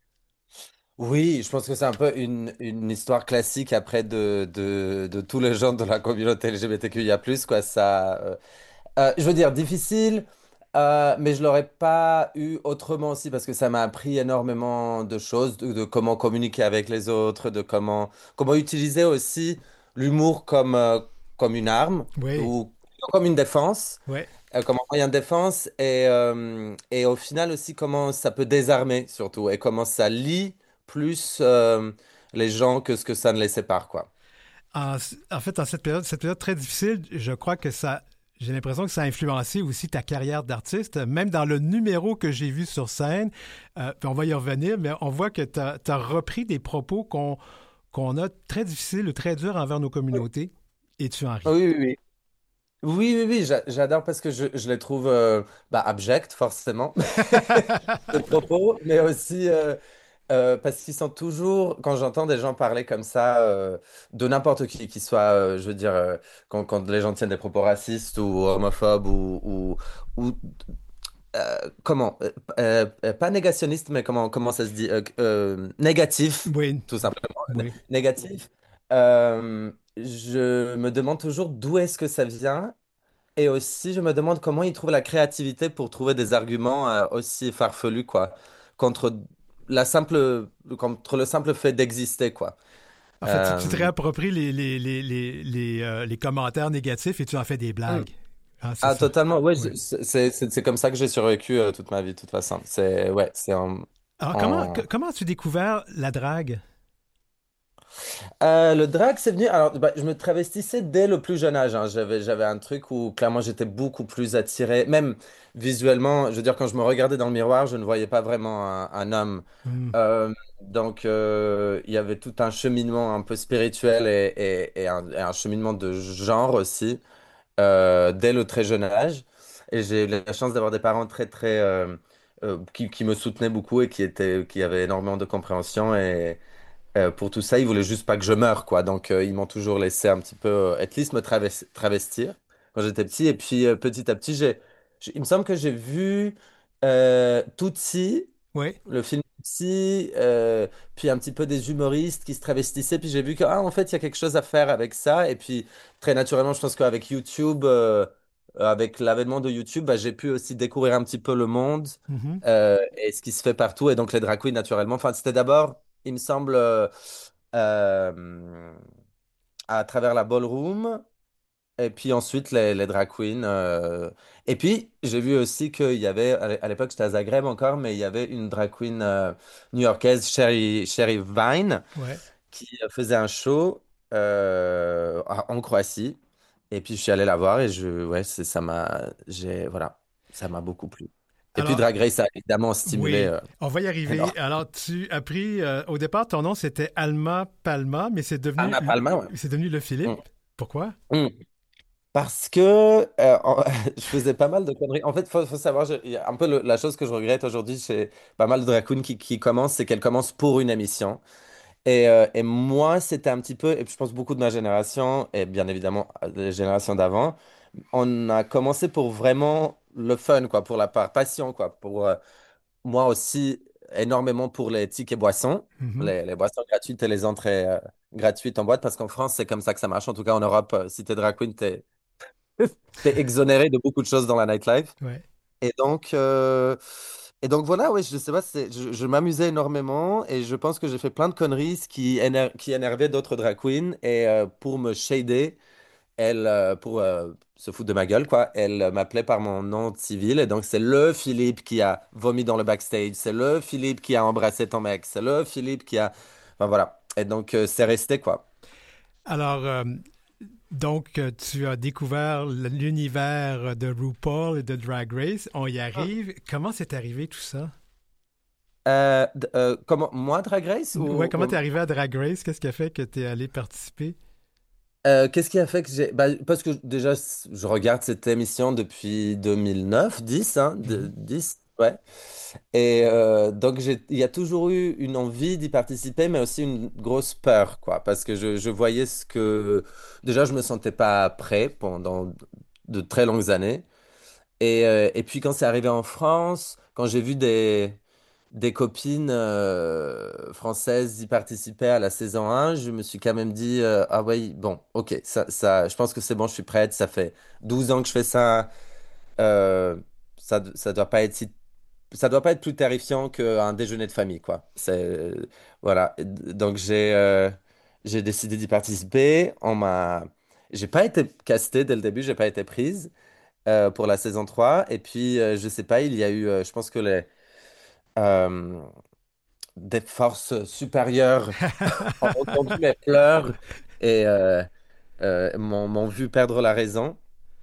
G: Oui, je pense que c'est un peu une, une histoire classique après de, de, de tous les gens de la communauté L G B T Q I A plus, quoi. Ça, euh, euh, je veux dire, difficile, euh, mais je l'aurais pas eu autrement aussi parce que ça m'a appris énormément de choses, de, de comment communiquer avec les autres, de comment, comment utiliser aussi l'humour comme, euh, comme une arme
B: Oui,
G: ou comme une défense.
B: oui.
G: Euh, comme moyen de défense et, euh, et au final aussi comment ça peut désarmer surtout et comment ça lie plus euh, les gens que ce que ça ne les sépare quoi.
B: En, en fait, en cette période, cette période très difficile, je crois que ça, j'ai l'impression que ça a influencé aussi ta carrière d'artiste. Même dans le numéro que j'ai vu sur scène, euh, puis on va y revenir, mais on voit que tu as repris des propos qu'on qu'on a très difficiles ou très durs envers nos communautés et tu en ris.
G: Oui, oui, oui. Oui, oui, oui, j'a- j'adore parce que je, je les trouve euh, bah, abjects, forcément, de propos, mais aussi euh, euh, parce qu'ils sont toujours, quand j'entends des gens parler comme ça, euh, de n'importe qui, qui soit, euh, je veux dire, euh, quand, quand les gens tiennent des propos racistes ou homophobes ou, ou, ou euh, comment, euh, euh, euh, pas négationniste, mais comment, comment ça se dit, euh, euh, négatif,
B: Oui,
G: tout simplement, Né-
B: oui.
G: négatif. Euh, je me demande toujours d'où est-ce que ça vient, et aussi je me demande comment ils trouvent la créativité pour trouver des arguments euh, aussi farfelus, quoi, contre la simple, contre le simple fait d'exister, quoi.
B: En fait, tu, tu te
G: Euh,
B: réappropries les, les, les, les, les, euh, les commentaires négatifs et tu en fais des
G: hmm.
B: blagues. Ah, c'est
G: Ah,
B: ça.
G: totalement, ouais,
B: Oui.
G: je- c'est c'est- c'est- c'est comme ça que j'ai survécu euh, toute ma vie, de toute façon. C'est, ouais, c'est en,
B: Alors, comment,
G: en-
B: que- comment as-tu découvert la drague?
G: Euh, le drag, c'est venu. Alors, bah, je me travestissais dès le plus jeune âge, hein. J'avais, j'avais un truc où clairement j'étais beaucoup plus attiré, même visuellement. Je veux dire, quand je me regardais dans le miroir, je ne voyais pas vraiment un, un homme.
B: Hmm.
G: Euh, donc, euh, il y avait tout un cheminement un peu spirituel et, et- et un, et un cheminement de genre aussi, euh, dès le très jeune âge. Et j'ai eu la chance d'avoir des parents très, très, euh, euh, qui, qui me soutenaient beaucoup et qui étaient, qui avaient énormément de compréhension. Euh, pour tout ça, ils voulaient juste pas que je meure, quoi. Donc, euh, ils m'ont toujours laissé un petit peu, euh, at least me traves- travestir quand j'étais petit. Et puis, euh, petit à petit, j'ai, j'ai- il me semble que j'ai vu euh, Tootsie,
B: Oui.
G: le film Tootsie, euh, puis un petit peu des humoristes qui se travestissaient. Puis j'ai vu que, ah, en fait, il y a quelque chose à faire avec ça. Et puis, très naturellement, je pense qu'avec YouTube, euh, euh, avec l'avènement de YouTube, bah, j'ai pu aussi découvrir un petit peu le monde
B: Mhm.
G: euh, et ce qui se fait partout. Et donc, les drag queens, naturellement. Enfin, c'était d'abord, il me semble. euh, euh, à travers la ballroom et puis ensuite les, les drag queens. euh. Et puis j'ai vu aussi qu'il y avait, à l'é- à l'époque j'étais à Zagreb encore, mais il y avait une drag queen euh, new-yorkaise, Sherry, Sherry Vine,
B: Ouais.
G: qui faisait un show euh, à- en Croatie. Et puis je suis allé la voir et je, ouais, c'est, ça m'a, j'ai, voilà, ça m'a beaucoup plu. Et puis
B: Alors,
G: Drag Race a évidemment stimulé
B: oui,
G: euh,
B: on va y arriver.
G: énormément.
B: Alors, tu as pris, euh, au départ, ton nom, c'était Alma Palma, mais c'est devenu,
G: Anna Palma, ouais.
B: c'est devenu le
G: Mm.
B: Philippe. Pourquoi?
G: Mm. Parce que euh, en- je faisais pas mal de conneries. En fait, il faut, faut savoir, je- il y a un peu le- la chose que je regrette aujourd'hui chez pas mal de drag queens qui, qui commencent, c'est qu'elles commencent pour une émission. Et, euh, et moi, c'était un petit peu, et puis je pense beaucoup de ma génération, et bien évidemment euh, les générations d'avant, on a commencé pour vraiment le fun, quoi, pour la part passion, quoi. Pour euh, moi aussi, énormément pour les tickets boissons,
B: Mhm.
G: les, les boissons gratuites et les entrées euh, gratuites en boîte, parce qu'en France, c'est comme ça que ça marche. En tout cas, en Europe, euh, si t'es drag queen, t'es, t'es exonéré de beaucoup de choses dans la nightlife.
B: Ouais.
G: Et donc, euh, et donc voilà, ouais, je sais pas, c'est, je, je m'amusais énormément et je pense que j'ai fait plein de conneries ce qui, éner- qui énervaient d'autres drag queens. Et euh, pour me shader, elle, euh, pour euh, se foutre de ma gueule, quoi, elle euh, m'appelait par mon nom civil. Et donc, c'est le Philippe qui a vomi dans le backstage, c'est le Philippe qui a embrassé ton mec, c'est le Philippe qui a. Enfin voilà. Et donc, euh, c'est resté, quoi.
B: Alors, euh, donc, euh, tu as découvert l- l'univers de RuPaul et de Drag Race. On y arrive. Comment c'est arrivé tout ça?
G: Euh, d- euh, comment, moi, Drag Race
B: Ouais,
G: ou,
B: comment t'es
G: ou-
B: arrivé à Drag Race? Qu'est-ce qui a fait que t'es allé participer?
G: Euh, qu'est-ce qui a fait que j'ai... Bah, parce que déjà, c- je regarde cette émission depuis deux mille neuf, dix, hein, de-
B: Mhm.
G: dix, ouais. Et euh, donc, j'ai... il y a toujours eu une envie d'y participer, mais aussi une grosse peur, quoi. Parce que je, je voyais ce que... Déjà, je me sentais pas prêt pendant de très longues années. Et, euh, et puis, quand c'est arrivé en France, quand j'ai vu des des copines euh, françaises y participaient à la saison un, je me suis quand même dit, euh, ah oui, bon, ok, ça, ça, je pense que c'est bon, je suis prête, ça fait douze ans que je fais ça, euh, ça, ça doit pas être si, ça doit pas être plus terrifiant qu'un déjeuner de famille, quoi. C'est, voilà. Et d- donc j'ai euh, j'ai décidé d'y participer, on m'a, j'ai pas été castée dès le début, j'ai pas été prise euh, pour la saison trois, et puis euh, je sais pas, il y a eu, euh, je pense que les euh, des forces supérieures ont entendu mes pleurs et euh, euh, m'ont m'ont vu perdre la raison.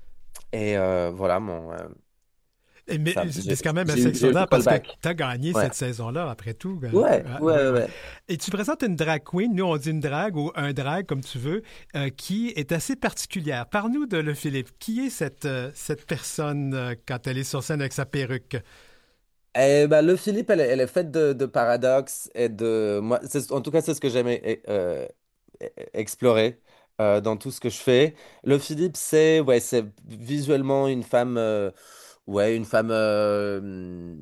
G: Et euh, voilà, mon, euh,
B: Et mais
G: ça,
B: mais
G: j'ai
B: c'est quand même
G: j'ai
B: assez
G: eu j'ai eu le
B: extraordinaire parce que
G: callback.
B: tu as gagné
G: Ouais,
B: cette saison-là, après tout. Euh,
G: ouais,
B: ah,
G: ouais,
B: ouais,
G: ouais,
B: ouais.
G: ouais.
B: Et tu présentes une drag queen, nous on dit une drag ou un drag comme tu veux, euh, qui est assez particulière. Parle-nous de le Philippe. Qui est cette, euh, cette personne euh, quand elle est sur scène avec sa perruque?
G: Et bah, le Philippe, elle, est elle est faite de, de paradoxes et de. Moi, c'est- en tout cas, c'est ce que j'aimais euh, e- explorer euh, dans tout ce que je fais. Le Philippe, c'est ouais, c'est visuellement une femme. euh, ouais, une femme. euh,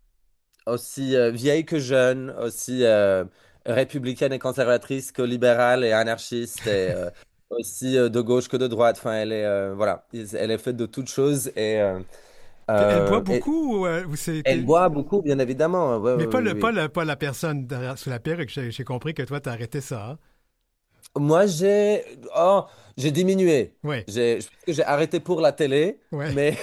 G: aussi euh, vieille que jeune, aussi euh, républicaine et conservatrice que libérale et anarchiste, et euh, aussi euh, de gauche que de droite. Enfin, elle est, euh, voilà, elle est faite de toutes choses et, euh,
B: Puis elle boit
G: euh, et
B: beaucoup ou, euh, ou c'est...
G: elle
B: t'es-
G: boit beaucoup, bien évidemment. Ouais,
B: Mais
G: ouais,
B: pas,
G: oui,
B: le, pas,
G: oui.
B: le, pas la personne derrière, sous la perruque. J'ai j'ai compris que toi, t'as arrêté ça. Hein?
G: Moi, j'ai oh, j'ai diminué.
B: Oui,
G: J'ai, je pense que j'ai arrêté pour la télé,
B: oui.
G: mais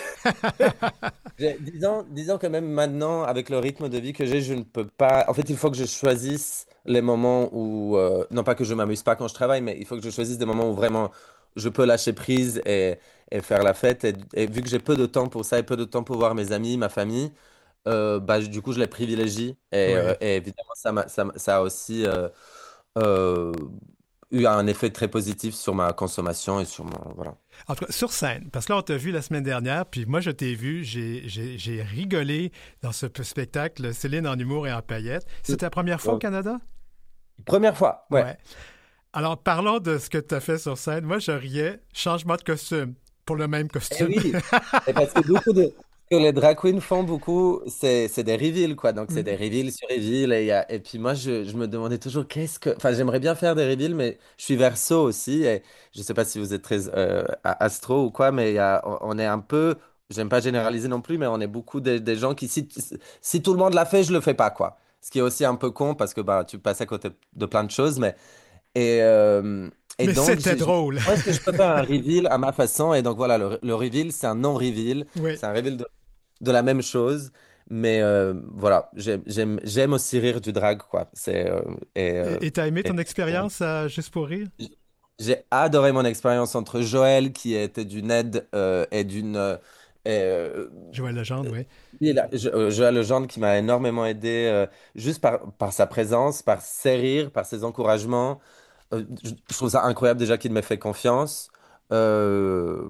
G: J'ai- Disons, disons que même maintenant, avec le rythme de vie que j'ai, je ne peux pas. En fait, il faut que je choisisse les moments où. euh, Non pas que je m'amuse pas quand je travaille, mais il faut que je choisisse des moments où vraiment je peux lâcher prise et, et faire la fête. Et, et vu que j'ai peu de temps pour ça et peu de temps pour voir mes amis, ma famille, euh, bah, du coup, je les privilégie. Et, euh,
B: Oui.
G: et évidemment, ça, m'a- ça, m'a- ça a aussi euh, euh, eu un effet très positif sur ma consommation et sur mon. Voilà.
B: En tout cas, sur scène, parce que là, on t'a vu la semaine dernière, puis moi, je t'ai vu, j'ai j'ai- j'ai rigolé dans ce p- spectacle Céline en humour et en paillettes. C'était la première fois au
G: Donc,
B: Canada?
G: première fois, ouais.
B: Ouais. Alors, parlons de ce que tu as fait sur scène. Moi, je riais, changement de costume pour le même
G: Eh
B: costume.
G: oui, et parce que beaucoup de ce que les drag queens font beaucoup, c'est c'est des reveals, quoi. Donc c'est des reveals sur reveals. Et, il y a- et puis moi, je, je me demandais toujours qu'est-ce que. Enfin, j'aimerais bien faire des reveals, mais je suis verso aussi. Et je sais pas si vous êtes très euh, a- astro ou quoi, mais il y a, on on est un peu. J'aime pas généraliser non plus, mais on est beaucoup des, des gens qui, si, si tout le monde l'a fait, je le fais pas, quoi. Ce qui est aussi un peu con parce que bah, tu passes à côté de plein de choses, mais. Et, euh, et
B: Mais
G: donc,
B: c'était
G: j'ai- je me
B: drôle.
G: est-ce que je peux faire un reveal à ma façon? Et donc, voilà, le, le reveal, c'est un non-reveal.
B: Oui.
G: C'est un reveal de, de la même chose. Mais euh, voilà, j'aime, j'aime, j'aime aussi rire du drag, quoi. C'est, euh, et, euh,
B: Et t'as aimé
G: et-
B: ton expérience à Juste pour rire?
G: j'ai adoré mon expérience entre Joël, qui était d'une aide euh, et d'une. euh, et, euh,
B: Joël Legendre, oui.
G: oui, là, Jo- euh, Joël Legendre qui m'a énormément aidé euh, juste par, par sa présence, par ses rires, par ses encouragements. Euh, je je trouve ça incroyable déjà qu'il m'ait fait confiance. Euh,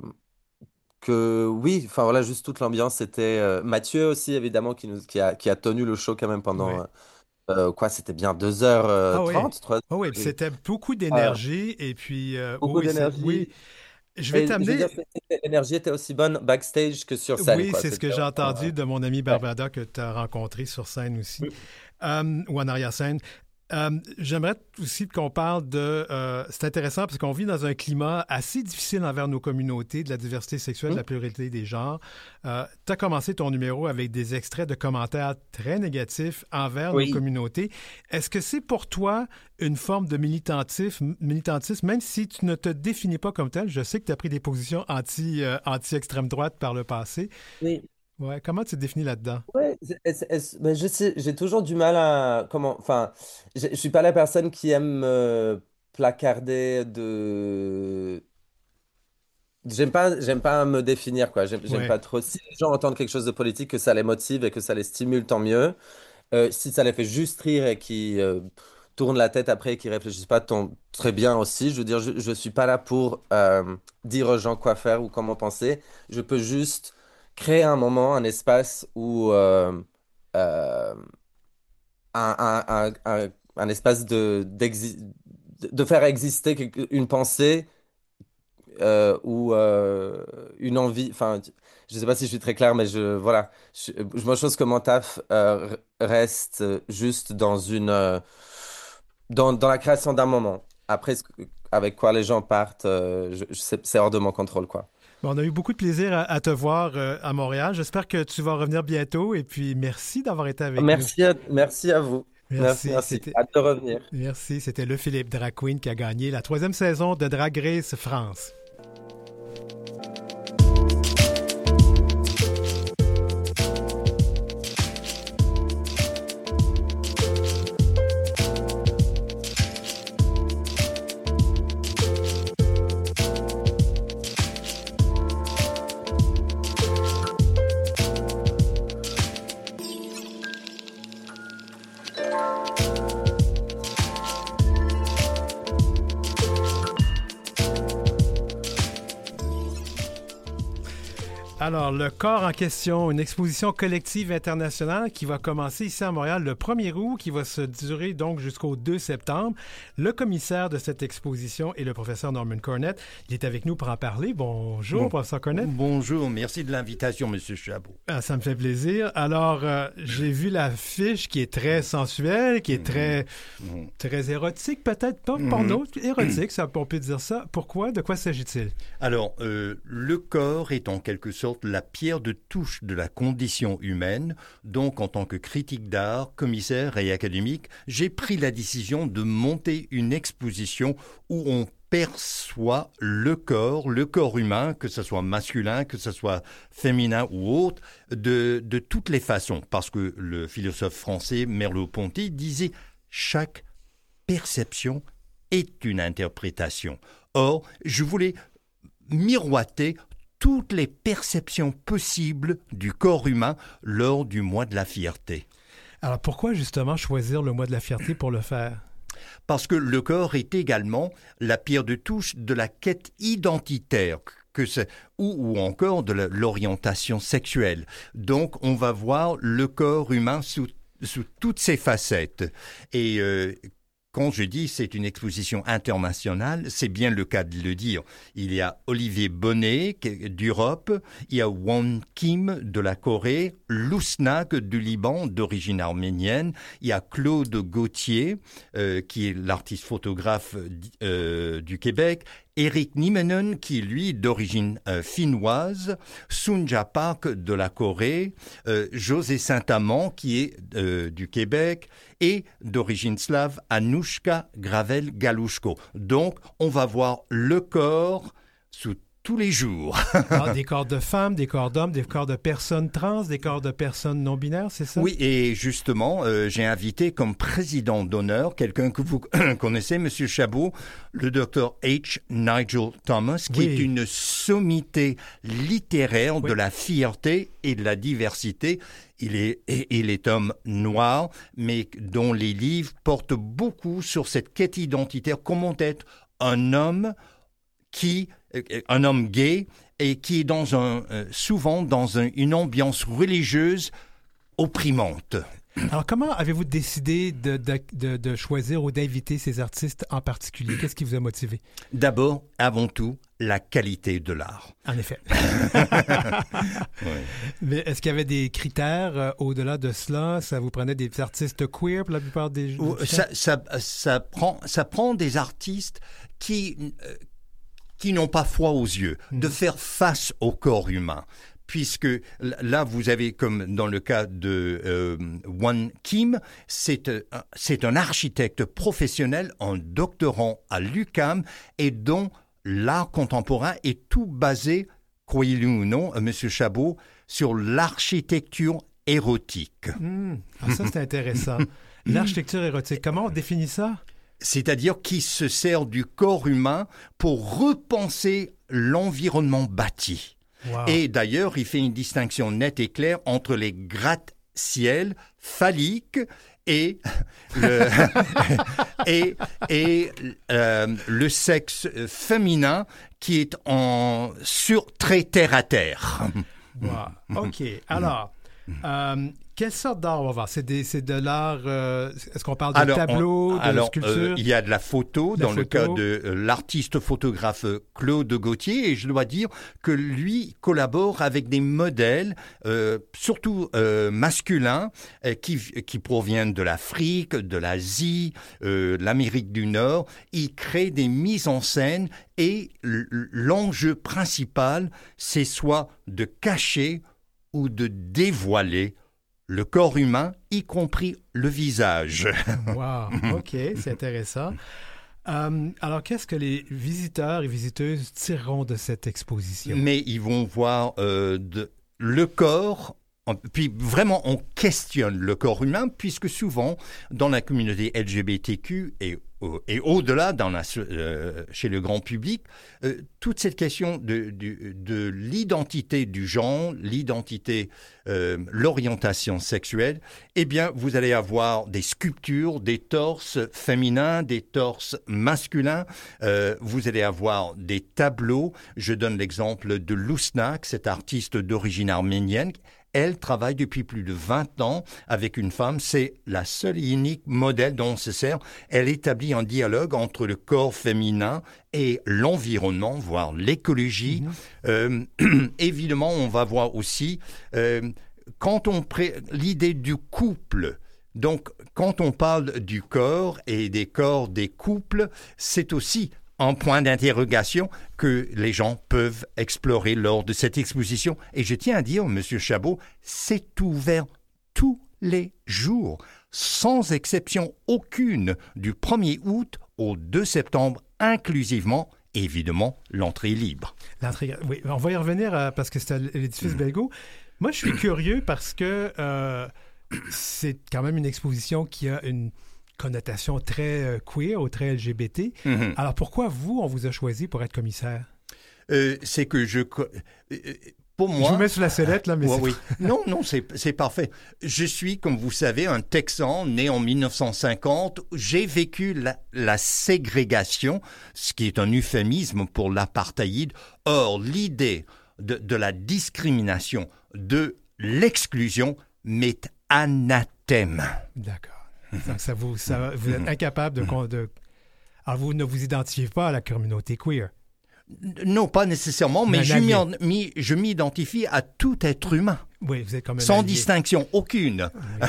G: que oui, enfin voilà, juste toute l'ambiance. C'était euh, Mathieu aussi, évidemment, qui, nous, qui a, qui a tenu le show quand même pendant
B: Oui.
G: euh, euh, quoi, c'était bien deux heures euh,
B: Ah oui.
G: trente, trois
B: Ah oui, puis
G: heures.
B: c'était beaucoup
G: Euh,
B: d'énergie et puis euh,
G: beaucoup
B: oui, c'est oui.
G: d'énergie.
B: Je vais
G: Et je veux
B: t'amener.
G: dire, c'était- l'énergie était aussi bonne backstage que sur scène,
B: Oui,
G: quoi.
B: c'est ce que
G: C'était
B: j'ai
G: vraiment,
B: entendu de mon ami
G: euh, ouais.
B: Barbada que tu as rencontré sur scène aussi,
G: Mm.
B: euh, ou en arrière-scène. Euh, j'aimerais aussi qu'on parle de... euh, c'est intéressant parce qu'on vit dans un climat assez difficile envers nos communautés, de la diversité sexuelle, de
G: Mm.
B: la pluralité des genres. Euh, tu as commencé ton numéro avec des extraits de commentaires très négatifs envers nos
G: Oui.
B: communautés. Est-ce que c'est pour toi une forme de militantisme, militantisme, même si tu ne te définis pas comme tel? Je sais que tu as pris des positions anti, euh, anti-extrême droite par le passé.
G: Oui.
B: Ouais, comment tu te définis là-dedans?
G: Ouais, c'est- c'est- c'est- ben, je sais, j'ai toujours du mal à comment, enfin, je, je suis pas la personne qui aime euh, placarder de. J'aime pas, j'aime pas me définir quoi. J'aime, j'aime
B: Ouais.
G: pas trop. Si les gens entendent quelque chose de politique, que ça les motive et que ça les stimule, tant mieux. Euh, si ça les fait juste rire et qui euh, tournent la tête après et qui réfléchissent pas, tant- très bien aussi. Je veux dire, je, je suis pas là pour euh, dire aux gens quoi faire ou comment penser. Je peux juste créer un moment, un espace où euh, euh, un, un, un, un- un espace de, d'exi- de de faire exister quelque- une pensée euh, ou euh, une envie. Enfin, tu- je sais pas si je suis très clair, mais je voilà. Je, je- moi, je pense que mon taf euh, r- reste juste dans une euh, dans, dans la création d'un moment. Après, ce que- avec quoi les gens partent, euh, je- je- c'est c'est hors de mon contrôle, quoi.
B: Bon, on a eu beaucoup de plaisir à, à te voir euh, à Montréal. J'espère que tu vas revenir bientôt et puis merci d'avoir été avec nous.
G: Merci à, merci à vous. Merci,
B: Merci,
G: merci.
B: c'était
G: Hâte de revenir.
B: merci, c'était le Philippe Drag Queen qui a gagné la troisième saison de Drag Race France. Alors, le corps en question, une exposition collective internationale qui va commencer ici à Montréal le premier août, qui va se durer donc jusqu'au deux septembre. Le commissaire de cette exposition est le professeur Norman Cornett. Il est avec nous pour en parler. Bonjour,
H: Bon.
B: professeur Cornett.
H: Bonjour, merci de l'invitation, Monsieur Chabot.
B: Ah, ça me fait plaisir. Alors, euh, j'ai vu l'affiche qui est très sensuelle, qui est très,
H: Mhm.
B: très érotique, peut-être pas
H: Mhm.
B: porno, érotique, ça, on peut dire ça. Pourquoi? De quoi s'agit-il?
H: Alors, euh, le corps est en quelque sorte la pierre de touche de la condition humaine. Donc, en tant que critique d'art, commissaire et académique, j'ai pris la décision de monter une exposition où on perçoit le corps, le corps humain, que ce soit masculin, que ce soit féminin ou autre, de, de toutes les façons. Parce que le philosophe français Merleau-Ponty disait « chaque perception est une interprétation ». Or, je voulais miroiter toutes les perceptions possibles du corps humain lors du mois de la fierté.
B: Alors, pourquoi justement choisir le mois de la fierté pour le faire?
H: Parce que le corps est également la pierre de touche de la quête identitaire, que c'est, ou, ou encore de la- l'orientation sexuelle. Donc, on va voir le corps humain sous, sous toutes ses facettes. Et euh, quand je dis c'est une exposition internationale, c'est bien le cas de le dire. Il y a Olivier Bonnet qui- d'Europe, il y a Won Kim de la Corée, Lousnag du Liban d'origine arménienne, il y a Claude Gauthier euh, qui est l'artiste photographe euh, du Québec, Eric Nimenen qui est lui d'origine euh, finnoise, Sunja Park de la Corée, euh, José Saint-Amand qui est euh, du Québec et d'origine slave Anouchka Gravel-Galushko. Donc on va voir le corps sous tous les jours.
B: Ah, des corps de femmes, des corps d'hommes, des corps de personnes trans, des corps de personnes non-binaires, c'est ça?
H: Oui, et justement, euh, j'ai invité comme président d'honneur quelqu'un que vous connaissez, Monsieur Chabot, le docteur H. Nigel Thomas, qui
B: Oui.
H: est une sommité littéraire
B: Oui.
H: de la fierté et de la diversité. Il est, et- il est homme noir, mais dont les livres portent beaucoup sur cette quête identitaire. Comment être un homme qui, euh, un homme gay, et qui est dans un, euh, souvent dans un- une ambiance religieuse opprimante.
B: Alors, comment avez-vous décidé de, de, de, de choisir ou d'inviter ces artistes en particulier? Qu'est-ce qui vous a motivé?
H: D'abord, avant tout, la qualité de l'art.
B: En effet.
H: Oui.
B: Mais est-ce qu'il y avait des critères euh, au-delà de cela? Ça vous prenait des artistes queer pour la plupart des
H: Ou-
B: du
H: Ça,
B: temps?
H: ça, ça, prend, ça prend des artistes qui, euh, qui n'ont pas froid aux yeux, de faire face au corps humain. Puisque l- là, vous avez, comme dans le cas de euh, Won Kim, c'est, euh, c'est un architecte professionnel, un doctorant à l'U Q A M, et dont l'art contemporain est tout basé, croyez-le ou non, euh, Monsieur Chabot, sur l'architecture érotique.
B: Hmm. Ah, ça, c'est intéressant. L'architecture érotique, comment on définit ça?
H: C'est-à-dire qui se sert du corps humain pour repenser l'environnement bâti.
B: Wow.
H: Et d'ailleurs, il fait une distinction nette et claire entre les gratte-ciel phalliques et le, et, et euh, le sexe féminin qui est en sur très terre à terre.
B: Wow. OK. Alors, euh, quelle sorte d'art on va voir? C'est, des, c'est de l'art... euh, est-ce qu'on parle de
H: Alors,
B: tableaux,
H: on-
B: de
H: alors,
B: sculptures?
H: euh, il y a de la photo
B: La
H: dans le
B: photo.
H: cas de euh, l'artiste photographe euh, Claude Gauthier, et je dois dire que lui collabore avec des modèles, euh, surtout euh, masculins, euh, qui, qui proviennent de l'Afrique, de l'Asie, euh, de l'Amérique du Nord. Il crée des mises en scène, et l- l'enjeu principal, c'est soit de cacher ou de dévoiler le corps humain, y compris le visage.
B: Wow. OK, c'est intéressant. Euh, alors, qu'est-ce que les visiteurs et visiteuses tireront de cette exposition?
H: Mais ils vont voir euh, de, le corps, en- puis vraiment on questionne le corps humain, puisque souvent dans la communauté L G B T Q et, au- et au-delà dans la, euh, chez le grand public, euh, toute cette question de, de, de l'identité du genre, l'identité, euh, l'orientation sexuelle, eh bien vous allez avoir des sculptures, des torses féminins, des torses masculins, euh, vous allez avoir des tableaux. Je donne l'exemple de Lousnak, cette artiste d'origine arménienne. Elle travaille depuis plus de vingt ans avec une femme. C'est la seule et unique modèle dont on se sert. Elle établit un dialogue entre le corps féminin et l'environnement, voire l'écologie. Euh, évidemment, on va voir aussi, euh, quand on pré- l'idée du couple. Donc, quand on parle du corps et des corps des couples, c'est aussi un point d'interrogation que les gens peuvent explorer lors de cette exposition. Et je tiens à dire, Monsieur Chabot, c'est ouvert tous les jours, sans exception aucune, du premier août au deux septembre, inclusivement. Évidemment, l'entrée est libre.
B: L'entrée- Oui, on va y revenir euh, parce que c'est à l'édifice Bellegault. Moi, je suis curieux parce que euh, c'est quand même une exposition qui a une connotation très euh, queer ou très L G B T.
H: Mhm.
B: Alors, pourquoi vous, on vous a choisi pour être commissaire?
H: Euh, c'est que je... co- euh, Pour moi...
B: Je vous mets sur la sellette, là, mais
H: Ouais,
B: c'est...
H: oui. Non, non, c'est, c'est parfait. Je suis, comme vous savez, un Texan né en mille neuf cent cinquante. J'ai vécu la, la ségrégation, ce qui est un euphémisme pour l'apartheid. Or, l'idée de, de la discrimination, de l'exclusion, m'est anathème.
B: D'accord. Donc, ça vous, ça, vous êtes incapable de, con- de... Alors, vous ne vous identifiez pas à la communauté queer?
H: Non, pas nécessairement, mais
B: Un
H: je,
B: allié.
H: m'y- m'y- je m'identifie à tout être humain,
B: Oui, vous êtes comme un
H: sans
B: allié.
H: distinction aucune.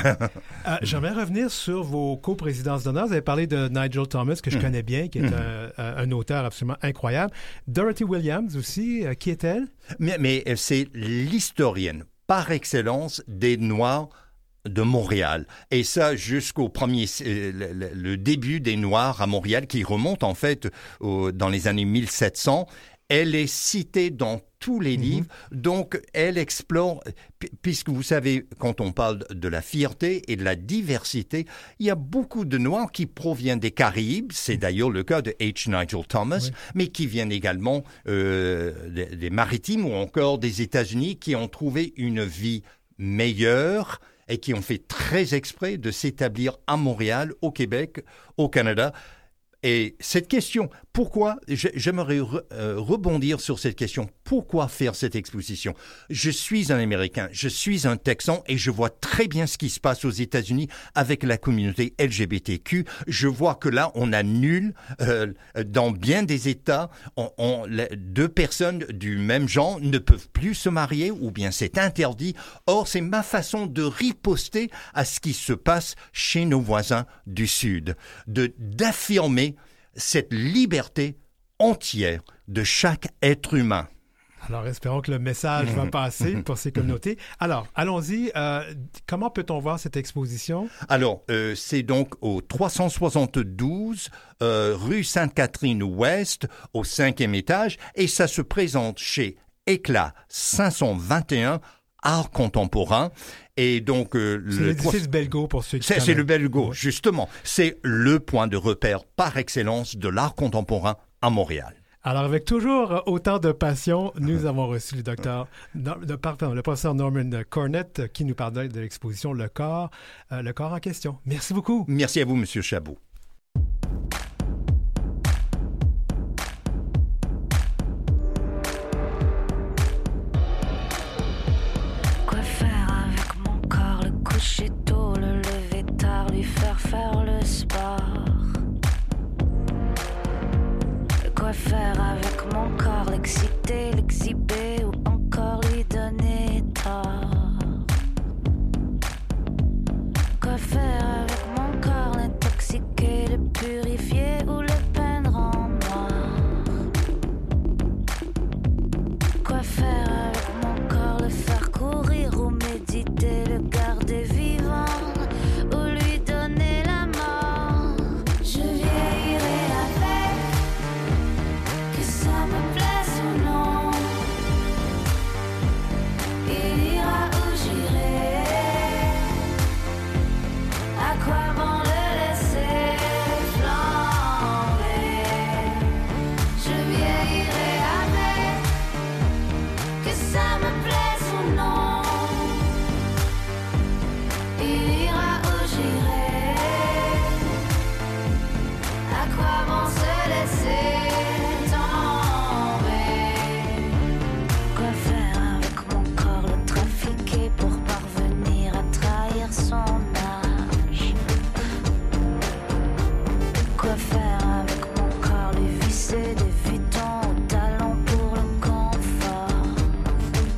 B: Euh, J'aimerais revenir sur vos coprésidences d'honneur. Vous avez parlé de Nigel Thomas, que je connais bien, qui est un, un- un auteur absolument incroyable. Dorothy Williams aussi, euh, qui est-elle?
H: Mais, mais c'est l'historienne par excellence des Noirs de Montréal. Et ça jusqu'au premier, euh, le, le- le début des Noirs à Montréal, qui remonte en fait au- dans les années mille sept cents. Elle est citée dans tous les livres, donc elle explore, pu- puisque vous savez, quand on parle de la fierté et de la diversité, il y a beaucoup de Noirs qui proviennent des Caraïbes, c'est d'ailleurs le cas de H. Nigel Thomas,
B: Oui.
H: mais qui viennent également euh, des, des Maritimes ou encore des États-Unis, qui ont trouvé une vie meilleure et qui ont fait très exprès de s'établir à Montréal, au Québec, au Canada. Et cette question, pourquoi, j'ai- j'aimerais re- euh, rebondir sur cette question, Pourquoi faire cette exposition? Je suis un Américain, je suis un Texan et je vois très bien ce qui se passe aux États-Unis avec la communauté L G B T Q. Je vois que là, on annule, euh, dans bien des États, on, on, les deux personnes du même genre ne peuvent plus se marier ou bien c'est interdit. Or, c'est ma façon de riposter à ce qui se passe chez nos voisins du Sud, de d'affirmer cette liberté entière de chaque être humain.
B: Alors, espérons que le message va passer pour ces communautés. Alors, allons-y. Euh, comment peut-on voir cette exposition?
H: Alors, euh, c'est donc au trois cent soixante-douze euh, rue Sainte-Catherine-Ouest, au cinquième étage, et ça se présente chez Éclat cinq cent vingt et un, Art contemporain. Et donc, euh,
B: c'est
H: le
B: l'édifice Bellegault pour ceux qui
H: C'est, c'est le Bellegault,
B: ouais.
H: justement. C'est le point de repère par excellence de l'art contemporain à Montréal.
B: Alors, avec toujours autant de passion, nous avons reçu le docteur, le, pardon, le professeur Norman Cornett qui nous parlait de l'exposition Le Corps, euh, le corps en question. Merci beaucoup.
H: Merci à vous, Monsieur Chabot.
F: Quoi faire avec mon corps, le coucher tôt, le lever tard, lui faire faire le sport? Quoi faire avec mon corps, l'exciter, l'exhiber ou encore lui donner tort? Quoi faire avec mon corps, l'intoxiquer, le purifier ou le peindre en noir? Quoi faire avec mon corps, le faire courir ou méditer, le garder vivant ou lui donner la mort? Je vieillirai avec, que ça me plaise ou non. Il ira où j'irai, à quoi bon le laisser flamber? Je vieillirai avec, que ça me plaise ou non. Il ira où j'irai, à quoi bon se laisser tomber? Quoi faire avec mon corps, le trafiquer pour parvenir à trahir son âge? Quoi faire avec mon corps, lui visser des vitons au talon pour le confort?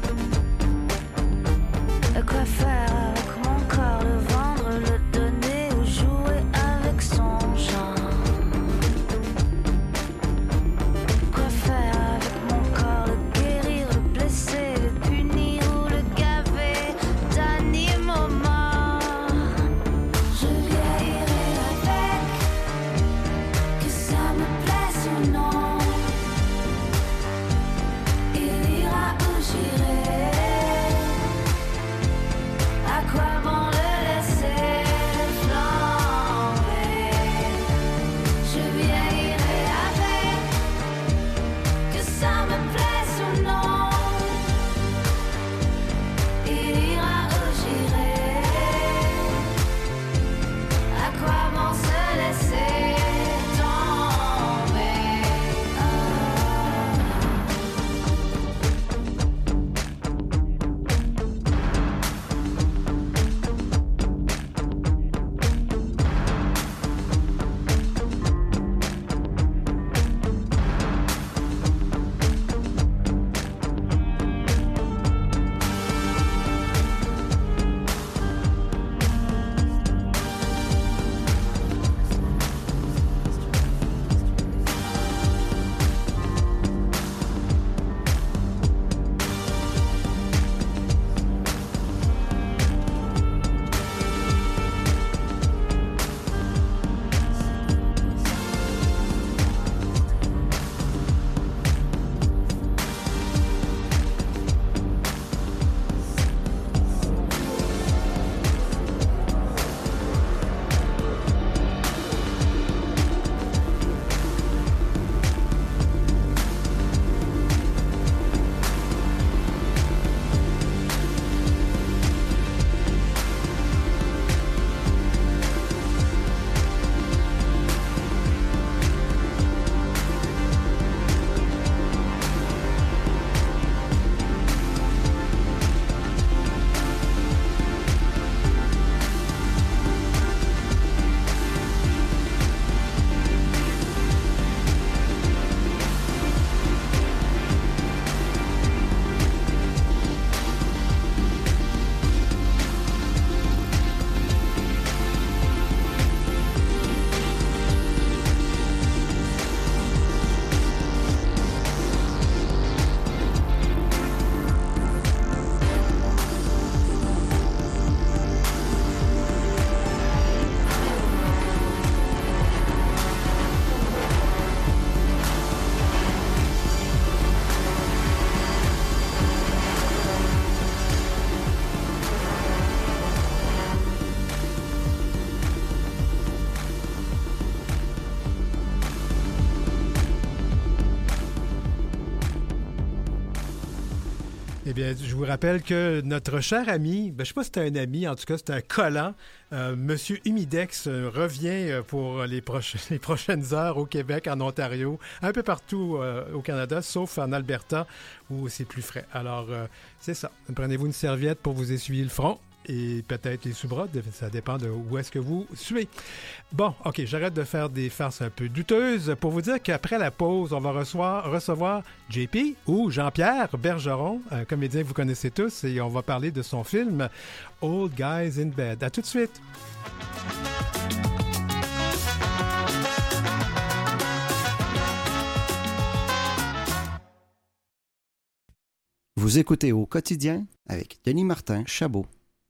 B: Eh bien, je vous rappelle que notre cher ami, ben, je ne sais pas si c'est un ami, en tout cas, c'est un collant, euh, Monsieur Humidex euh, revient euh, pour les, proche- les prochaines heures au Québec, en Ontario, un peu partout euh, au Canada, sauf en Alberta, où c'est plus frais. Alors, euh, c'est ça. Prenez-vous une serviette pour vous essuyer le front. Et peut-être les sous-bras, ça dépend de où est-ce que vous suez. Bon, OK, j'arrête de faire des farces un peu douteuses pour vous dire qu'après la pause, on va recevoir, recevoir J P ou Jean-Pierre Bergeron, un comédien que vous connaissez tous, et on va parler de son film Old Guys in Bed. À tout de suite!
D: Vous écoutez Au quotidien avec Denis Martin Chabot.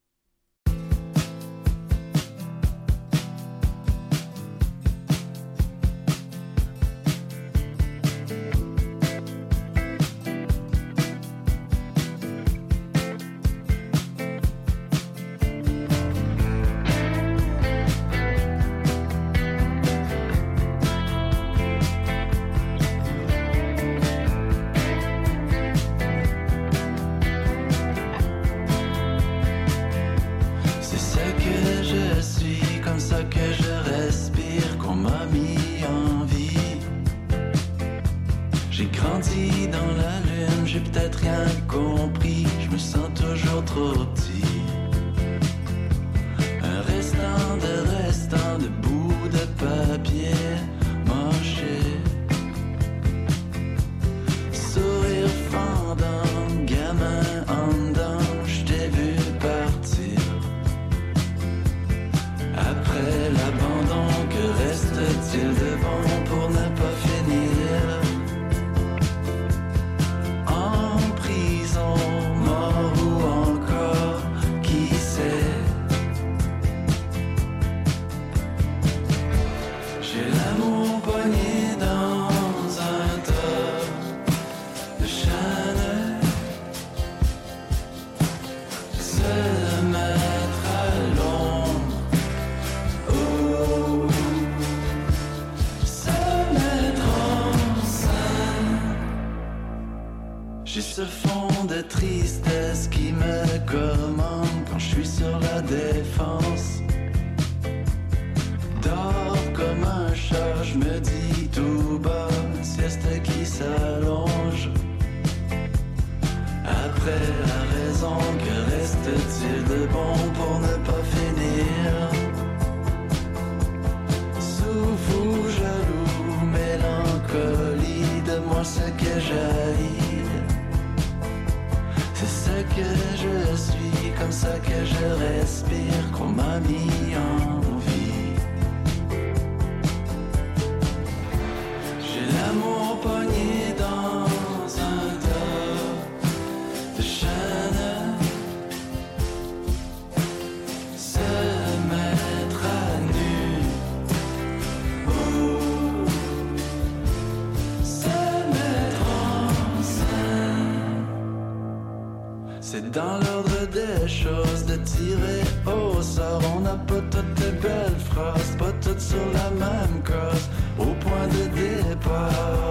I: C'est dans l'ordre des choses de tirer au sort. On n'a pas toutes les belles phrases, pas toutes sur la même cause. Au point de départ,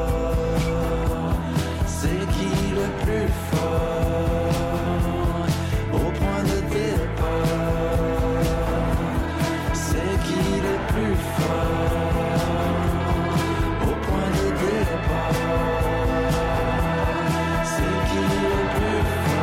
I: c'est qui le plus fort? Au point de départ, c'est qui le plus fort? Au point de départ, c'est qui le plus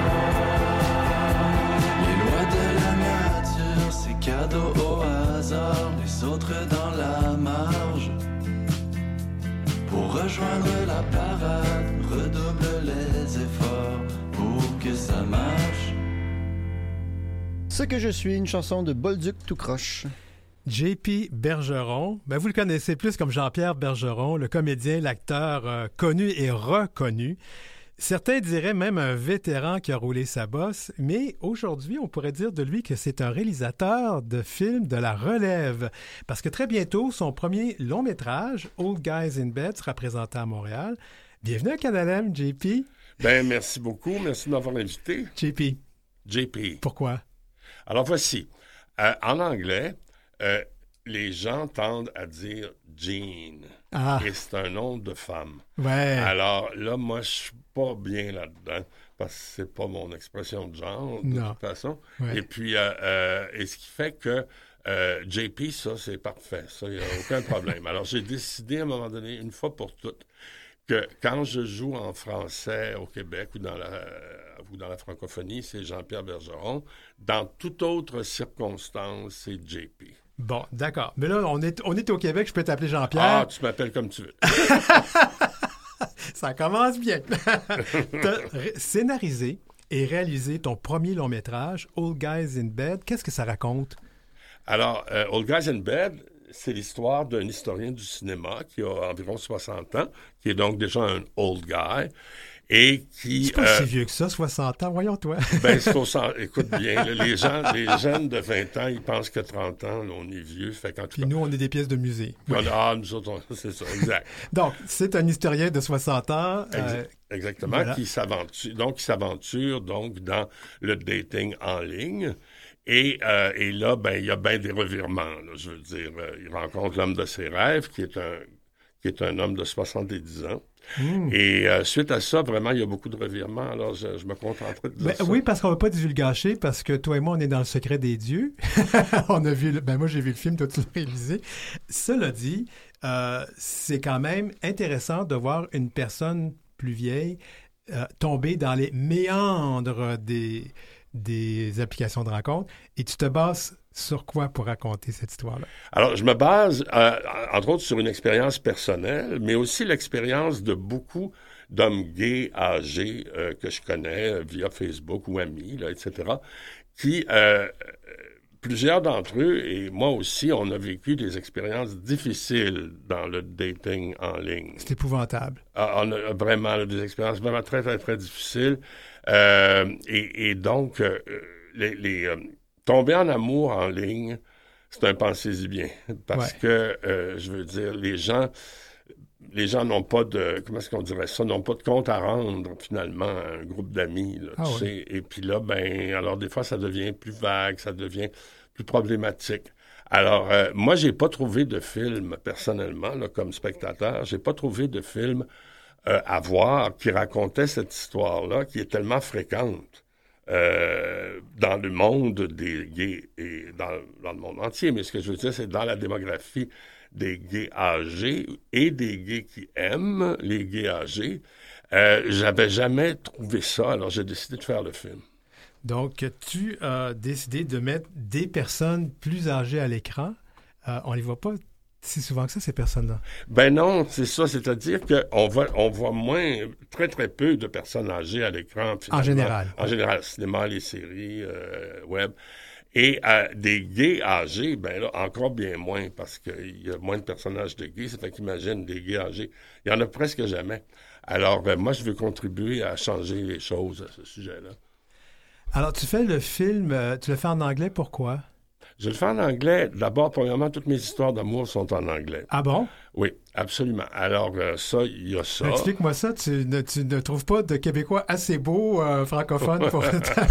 I: fort? Cadeau au hasard, les autres dans la marge. Pour rejoindre la parade, redouble les efforts pour que ça marche.
D: Ce que je suis, une chanson de Bolduc tout croche.
B: J P Bergeron, ben vous le connaissez plus comme Jean-Pierre Bergeron, le comédien, l'acteur euh, connu et reconnu. Certains diraient même un vétéran qui a roulé sa bosse, mais aujourd'hui, on pourrait dire de lui que c'est un réalisateur de films de la relève. Parce que très bientôt, son premier long-métrage, Old Guys in Bed, sera présenté à Montréal. Bienvenue à Canal M, J P.
J: Ben, merci beaucoup. Merci de m'avoir invité.
B: J P.
J: J P.
B: Pourquoi?
J: Alors, voici. Euh, en anglais, euh, les gens tendent à dire Jean.
B: Ah.
J: Et c'est un nom de femme.
B: Ouais.
J: Alors là, moi, je suis pas bien là-dedans parce que c'est pas mon expression de genre, de
B: Non.
J: toute façon.
B: Ouais.
J: Et puis, euh, euh, et ce qui fait que euh, J P, ça, c'est parfait. Ça, il n'y a aucun problème. Alors, j'ai décidé à un moment donné, une fois pour toutes, que quand je joue en français au Québec ou dans la, ou dans la francophonie, c'est Jean-Pierre Bergeron. Dans toute autre circonstance, c'est J P.
B: Bon, d'accord. Mais là, on est, on est au Québec, je peux t'appeler Jean-Pierre.
J: Ah, tu m'appelles comme tu veux.
B: Ça commence bien. Tu as scénarisé et réalisé ton premier long-métrage, Old Guys in Bed. Qu'est-ce que ça raconte?
J: Alors, euh, Old Guys in Bed, c'est l'histoire d'un historien du cinéma qui a environ soixante ans, qui est donc déjà un old guy, et qui...
B: C'est pas
J: euh,
B: si vieux que ça, soixante ans, voyons toi.
J: Ben, c'est au sens- écoute bien, là, les gens, les jeunes de vingt ans, ils pensent que trente ans, là, on est vieux, fait qu'en tout
B: Puis
J: cas...
B: nous, on est des pièces de musée.
J: on- ah, nous autres, on- c'est ça, exact.
B: Donc, c'est un historien de soixante ans.
J: Exa-
B: euh,
J: Exactement,
B: voilà.
J: qui s'aventure, donc qui s'aventure donc dans le dating en ligne. Et, euh, et là, ben, il y a bien des revirements. Là, je veux dire, euh, il rencontre l'homme de ses rêves, qui est un, qui est un homme de soixante-dix ans.
B: Mm.
J: Et euh, suite à ça, vraiment, il y a beaucoup de revirements. Alors, je, je me contenterai de dire
B: Ben,
J: ça.
B: oui, parce qu'on ne va pas divulgacher, parce que toi et moi, on est dans le secret des dieux. On a vu, le- ben moi, j'ai vu le film, toi, tu l'as réalisé. Cela dit, euh, c'est quand même intéressant de voir une personne plus vieille euh, tomber dans les méandres des, des applications de rencontre. Et tu te bases sur quoi pour raconter cette histoire-là?
J: Alors, je me base, euh, entre autres, sur une expérience personnelle, mais aussi l'expérience de beaucoup d'hommes gays âgés euh, que je connais euh, via Facebook ou amis, là, et cetera, qui, euh, plusieurs d'entre eux, et moi aussi, on a vécu des expériences difficiles dans le dating en ligne.
B: C'est épouvantable.
J: Ah, on a vraiment là, des expériences vraiment très, très, très difficiles. Euh, et, et donc, euh, les... les euh, tomber en amour en ligne, c'est un pensez-y bien. Parce
B: Ouais.
J: que, euh, je veux dire, les gens, les gens n'ont pas de, comment est-ce qu'on dirait ça, n'ont pas de compte à rendre, finalement, à un groupe d'amis, là,
B: Ah
J: tu
B: oui.
J: sais. Et puis là, ben, alors des fois, ça devient plus vague, ça devient plus problématique. Alors, euh, moi, j'ai pas trouvé de film, personnellement, là, comme spectateur, j'ai pas trouvé de film euh, à voir qui racontait cette histoire-là, qui est tellement fréquente. Euh, dans le monde des gays et dans, dans le monde entier. Mais ce que je veux dire, c'est dans la démographie des gays âgés et des gays qui aiment les gays âgés. Euh, j'avais jamais trouvé ça, alors j'ai décidé de faire le film.
B: Donc, tu as décidé de mettre des personnes plus âgées à l'écran. Euh, on les voit pas si souvent que ça, ces personnes-là.
J: Ben non, c'est ça, c'est-à-dire qu'on voit, on voit moins, très très peu de personnes âgées à l'écran. Finalement.
B: En général.
J: En général, cinéma, les séries, euh, web. Et euh, des gays âgés, ben là, encore bien moins, parce qu'il y a moins de personnages de gays. Ça fait qu'imagine, des gays âgés, il y en a presque jamais. Alors, ben, moi, je veux contribuer à changer les choses à ce sujet-là.
B: Alors, tu fais le film, euh, tu le fais en anglais, pourquoi?
J: Je le fais en anglais. D'abord, premièrement, toutes mes histoires d'amour sont en anglais.
B: Ah bon?
J: Oui, absolument. Alors, euh, ça, il y a ça.
B: Explique-moi ça, tu ne, tu ne trouves pas de Québécois assez beaux euh, francophones pour...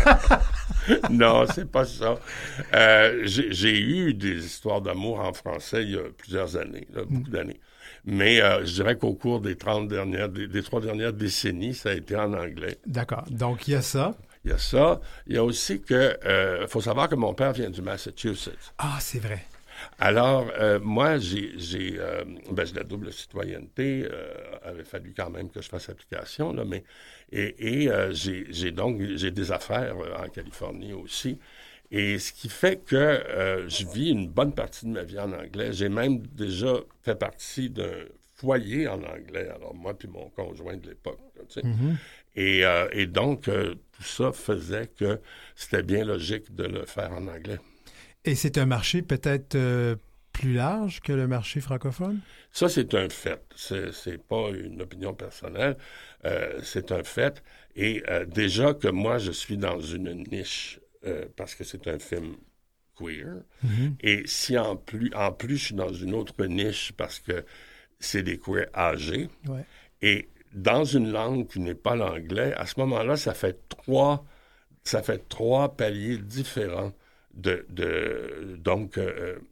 J: Non, c'est pas ça. Euh, j'ai, j'ai eu des histoires d'amour en français il y a plusieurs années, là, beaucoup
B: Mm.
J: d'années. Mais euh, je dirais qu'au cours des trente dernières, des, des trois dernières décennies, ça a été en anglais.
B: D'accord. Donc, il y a ça.
J: Il y a ça. Il y a aussi que, euh, faut savoir que mon père vient du Massachusetts.
B: Ah, c'est vrai.
J: Alors, euh, moi, j'ai, j'ai, euh, ben, j'ai la double citoyenneté. Euh, avait fallu quand même que je fasse application, là, mais et, et euh, j'ai, j'ai donc j'ai des affaires euh, en Californie aussi. Et ce qui fait que euh, je vis une bonne partie de ma vie en anglais. J'ai même déjà fait partie d'un foyer en anglais. Alors, moi puis mon conjoint de l'époque, là, tu sais.
B: Mhm.
J: Et, euh, et donc, euh, tout ça faisait que c'était bien logique de le faire en anglais.
B: Et c'est un marché peut-être euh, plus large que le marché francophone?
J: Ça, c'est un fait. C'est, c'est pas une opinion personnelle. Euh, c'est un fait. Et euh, déjà que moi, je suis dans une niche euh, parce que c'est un film queer.
B: Mhm.
J: Et si en plus, en plus, je suis dans une autre niche parce que c'est des queers âgés.
B: Ouais.
J: Et dans une langue qui n'est pas l'anglais, à ce moment-là, ça fait trois, ça fait trois paliers différents de, de donc euh,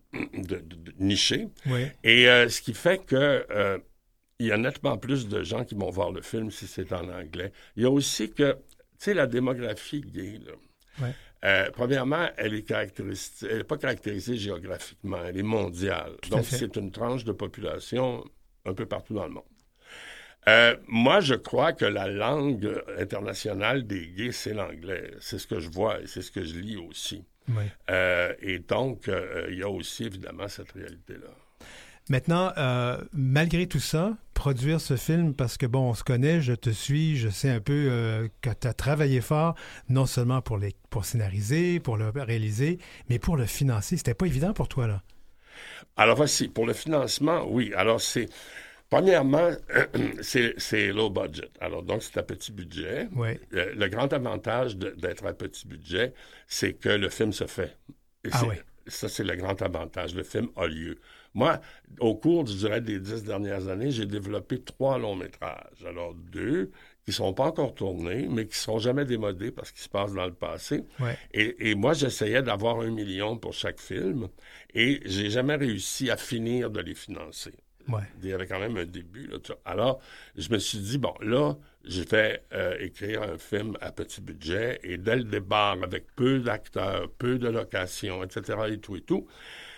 J: de, de, de niché.
B: Oui.
J: Et euh, ce qui fait que euh, il y a nettement plus de gens qui vont voir le film si c'est en anglais. Il y a aussi que, tu sais, la démographie gay, là,
B: Ouais.
J: euh, premièrement, elle est caractérisée, elle n'est pas caractérisée géographiquement, elle est mondiale.
B: Tout à
J: Donc,
B: fait.
J: c'est une tranche de population un peu partout dans le monde. Euh, moi, je crois que la langue internationale des gays, c'est l'anglais. C'est ce que je vois et c'est ce que je lis aussi.
B: Oui.
J: Euh, et donc, euh, il y a aussi, évidemment, cette réalité-là.
B: Maintenant, euh, malgré tout ça, produire ce film, parce que, bon, on se connaît, je te suis, je sais un peu euh, que tu as travaillé fort, non seulement pour, les, pour scénariser, pour le réaliser, mais pour le financer. C'était pas évident pour toi, là?
J: Alors, voici, pour le financement, oui. Alors, c'est... Premièrement, c'est, c'est low budget. Alors, donc, c'est à petit budget.
B: Oui.
J: Le, le grand avantage de, d'être à petit budget, c'est que le film se fait. Et
B: ah
J: c'est,
B: oui.
J: Ça, c'est le grand avantage. Le film a lieu. Moi, au cours, je dirais, des dix dernières années, j'ai développé trois longs métrages. Alors, deux qui ne sont pas encore tournés, mais qui ne seront jamais démodés parce qu'ils se passent dans le passé.
B: Ouais.
J: Et, et moi, j'essayais d'avoir un million pour chaque film et j'ai jamais réussi à finir de les financer.
B: Ouais.
J: Il y avait quand même un début. Là, alors, je me suis dit, bon, là, je vais euh, écrire un film à petit budget et dès le départ, avec peu d'acteurs, peu de locations, et cetera, et tout et tout.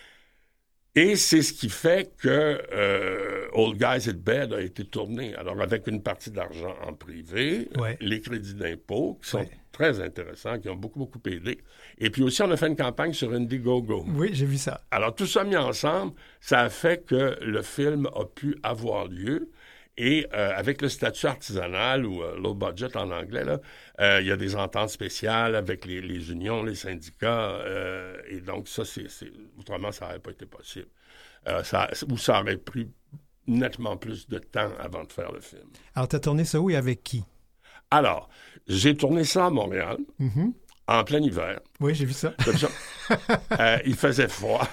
J: Et c'est ce qui fait que euh, Old Guys at Bed a été tourné. Alors, avec une partie d'argent en privé,
B: ouais.
J: les crédits d'impôt, qui sont
B: ouais.
J: très intéressants, qui ont beaucoup, beaucoup aidé. Et puis aussi, on a fait une campagne sur Indiegogo.
B: Oui, j'ai vu ça.
J: Alors, tout ça mis ensemble, ça a fait que le film a pu avoir lieu. Et euh, avec le statut artisanal ou euh, low budget en anglais, là, euh, il y a des ententes spéciales avec les, les unions, les syndicats. Euh, et donc, ça, c'est, c'est... autrement, ça n'aurait pas été possible. Euh, ça, ou ça aurait pris nettement plus de temps avant de faire le film.
B: Alors, tu as tourné ça où et avec qui?
J: Alors, j'ai tourné ça à Montréal,
B: mm-hmm.
J: en plein hiver.
B: Oui, j'ai vu ça.
J: Comme ça. euh, il faisait froid.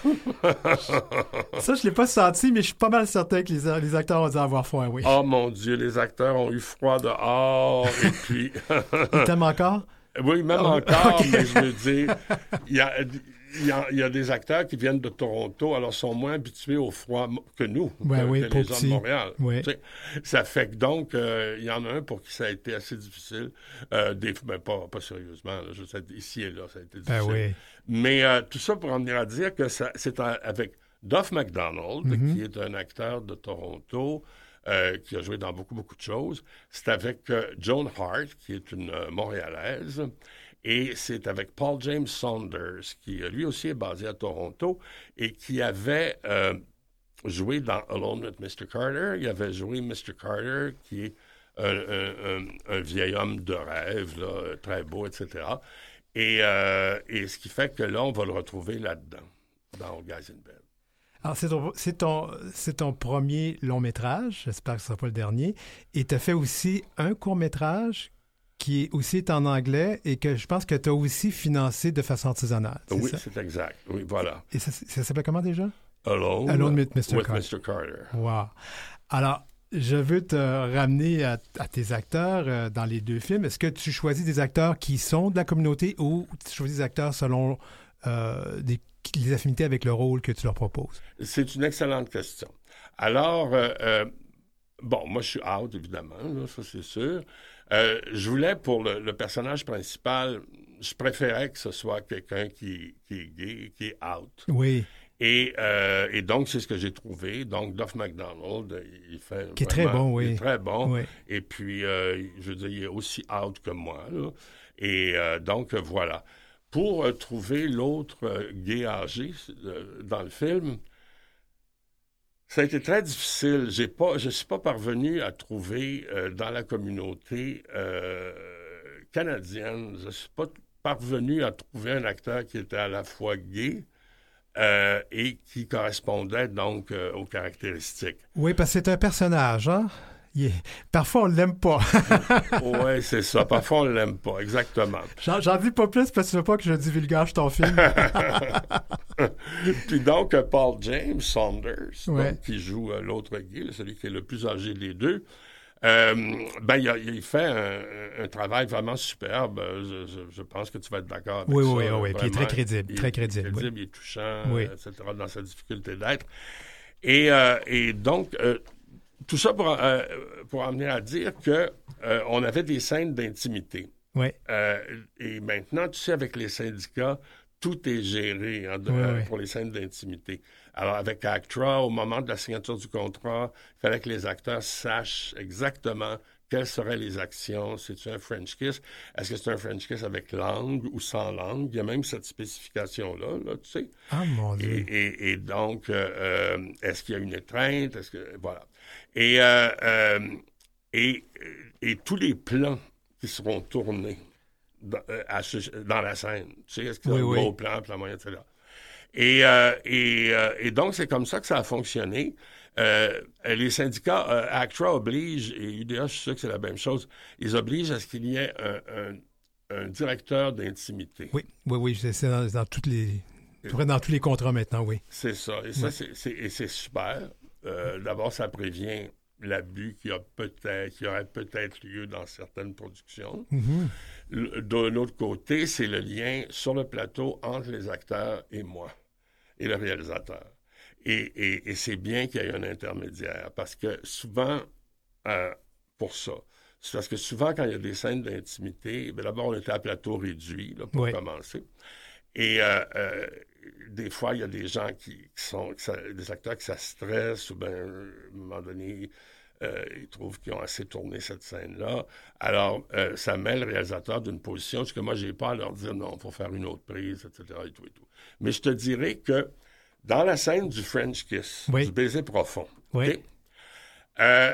B: Ça, je ne l'ai pas senti, mais je suis pas mal certain que les, les acteurs ont dû avoir froid, oui.
J: Oh mon Dieu, les acteurs ont eu froid dehors, et puis...
B: Ils t'aiment encore?
J: Oui, même
B: oh,
J: encore,
B: okay.
J: Mais je veux dire, il y a... Il y, a, il y a des acteurs qui viennent de Toronto, alors sont moins habitués au froid que nous,
B: ouais,
J: que,
B: oui,
J: que les gens
B: petit.
J: de Montréal.
B: Oui.
J: Tu sais, ça fait que donc, euh, il y en a un pour qui ça a été assez difficile. Euh, des, ben, pas, pas sérieusement, là, je sais, ici et là, ça a été difficile.
B: Ben oui.
J: Mais euh, tout ça pour en venir à dire que ça, c'est un, avec Duff McDonald, mm-hmm. qui est un acteur de Toronto, euh, qui a joué dans beaucoup, beaucoup de choses. C'est avec euh, Joan Hart, qui est une euh, Montréalaise. Et c'est avec Paul James Saunders, qui lui aussi est basé à Toronto et qui avait euh, joué dans Alone with mister Carter. Il avait joué mister Carter, qui est un, un, un, un vieil homme de rêve, là, très beau, et cetera. Et, euh, et ce qui fait que là, on va le retrouver là-dedans, dans Old Guys at Bed.
B: Alors, c'est ton, c'est, ton, c'est ton premier long-métrage, j'espère que ce ne sera pas le dernier, et tu as fait aussi un court-métrage qui est aussi en anglais et que je pense que tu as aussi financé de façon artisanale. C'est
J: oui,
B: ça?
J: c'est exact. Oui, voilà.
B: Et ça, ça s'appelle comment déjà?
J: Alone,
B: Alone with mister
J: with
B: Carter.
J: mister Carter.
B: Wow. Alors, je veux te ramener à, à tes acteurs euh, dans les deux films. Est-ce que tu choisis des acteurs qui sont de la communauté ou tu choisis des acteurs selon euh, des, les affinités avec le rôle que tu leur proposes?
J: C'est une excellente question. Alors, euh, euh, bon, moi, je suis out, évidemment, là, ça c'est sûr. Euh, je voulais, pour le, le personnage principal, je préférais que ce soit quelqu'un qui, qui est gay, qui est out.
B: Oui.
J: Et, euh, et donc, c'est ce que j'ai trouvé. Donc, Duff McDonald, il fait...
B: Qui est
J: vraiment,
B: très bon, oui.
J: Il est très bon.
B: Oui.
J: Et puis, euh, je veux dire, il est aussi out que moi, là. Et euh, donc, voilà. Pour euh, trouver l'autre euh, gay âgé euh, dans le film... Ça a été très difficile. J'ai pas, je ne suis pas parvenu à trouver euh, dans la communauté euh, canadienne, je ne suis pas parvenu à trouver un acteur qui était à la fois gay euh, et qui correspondait donc euh, aux caractéristiques.
B: Oui, parce que c'est un personnage, hein? Yeah. Parfois, on ne l'aime pas.
J: Oui, c'est ça. Parfois, on ne l'aime pas, exactement.
B: J'en, j'en dis pas plus parce que tu veux pas que je divulgage ton film.
J: Puis donc, Paul James Saunders,
B: ouais.
J: donc, qui joue euh, l'autre gay, celui qui est le plus âgé des deux, Euh, ben, il, a, il fait un, un travail vraiment superbe. Je, je, je pense que tu vas être d'accord avec
B: oui,
J: ça.
B: Oui, oui, oui. Puis il est très crédible.
J: Il,
B: très crédible.
J: Il est crédible,
B: oui.
J: il est touchant,
B: oui.
J: et cetera, dans sa difficulté d'être. Et, euh, et donc, euh, tout ça pour, euh, pour en venir à dire que euh, on avait des scènes d'intimité.
B: Oui.
J: Euh, et maintenant, tu sais, avec les syndicats, tout est géré hein, de,
B: oui,
J: euh,
B: oui.
J: pour les scènes d'intimité. Alors, avec ACTRA, au moment de la signature du contrat, il fallait que les acteurs sachent exactement quelles seraient les actions. C'est-tu un French kiss? Est-ce que c'est un French kiss avec langue ou sans langue? Il y a même cette spécification-là, là, tu sais.
B: Ah, mon Dieu.
J: Et, et, et donc, euh, euh, est-ce qu'il y a une étreinte? Est-ce que... Voilà. Et, euh, euh, et, et tous les plans qui seront tournés dans, euh, à, dans la scène. Tu sais, est-ce qu'il y a
B: oui,
J: un gros
B: oui.
J: plan, plan moyen, et cetera. Et, euh, et, euh, et donc, c'est comme ça que ça a fonctionné. Euh, les syndicats, euh, ACTRA oblige, et U D A, je suis sûr que c'est la même chose, ils obligent à ce qu'il y ait un, un, un directeur d'intimité.
B: Oui, oui, oui, c'est, c'est dans, dans toutes les... dans tous les contrats maintenant, oui.
J: C'est ça. Et ça,
B: ouais.
J: c'est, c'est, et c'est super. Euh, d'abord, ça prévient l'abus qui, a peut-être, qui aurait peut-être lieu dans certaines productions.
B: Mm-hmm.
J: D'un autre côté, c'est le lien sur le plateau entre les acteurs et moi, et le réalisateur. Et, et, et c'est bien qu'il y ait un intermédiaire, parce que souvent, euh, pour ça, c'est parce que souvent, quand il y a des scènes d'intimité, bien, d'abord, on était à plateau réduit, là, pour
B: oui.
J: commencer. Et euh, euh, des fois, il y a des gens qui, qui sont, qui ça, des acteurs qui ça stresse, ou bien, à un moment donné, euh, ils trouvent qu'ils ont assez tourné cette scène-là. Alors, euh, ça met le réalisateur d'une position, parce que moi, j'ai pas à leur dire, non, il faut faire une autre prise, et cetera, et tout, et tout. Mais je te dirais que dans la scène du French Kiss,
B: oui.
J: du baiser profond,
B: oui.
J: okay, euh,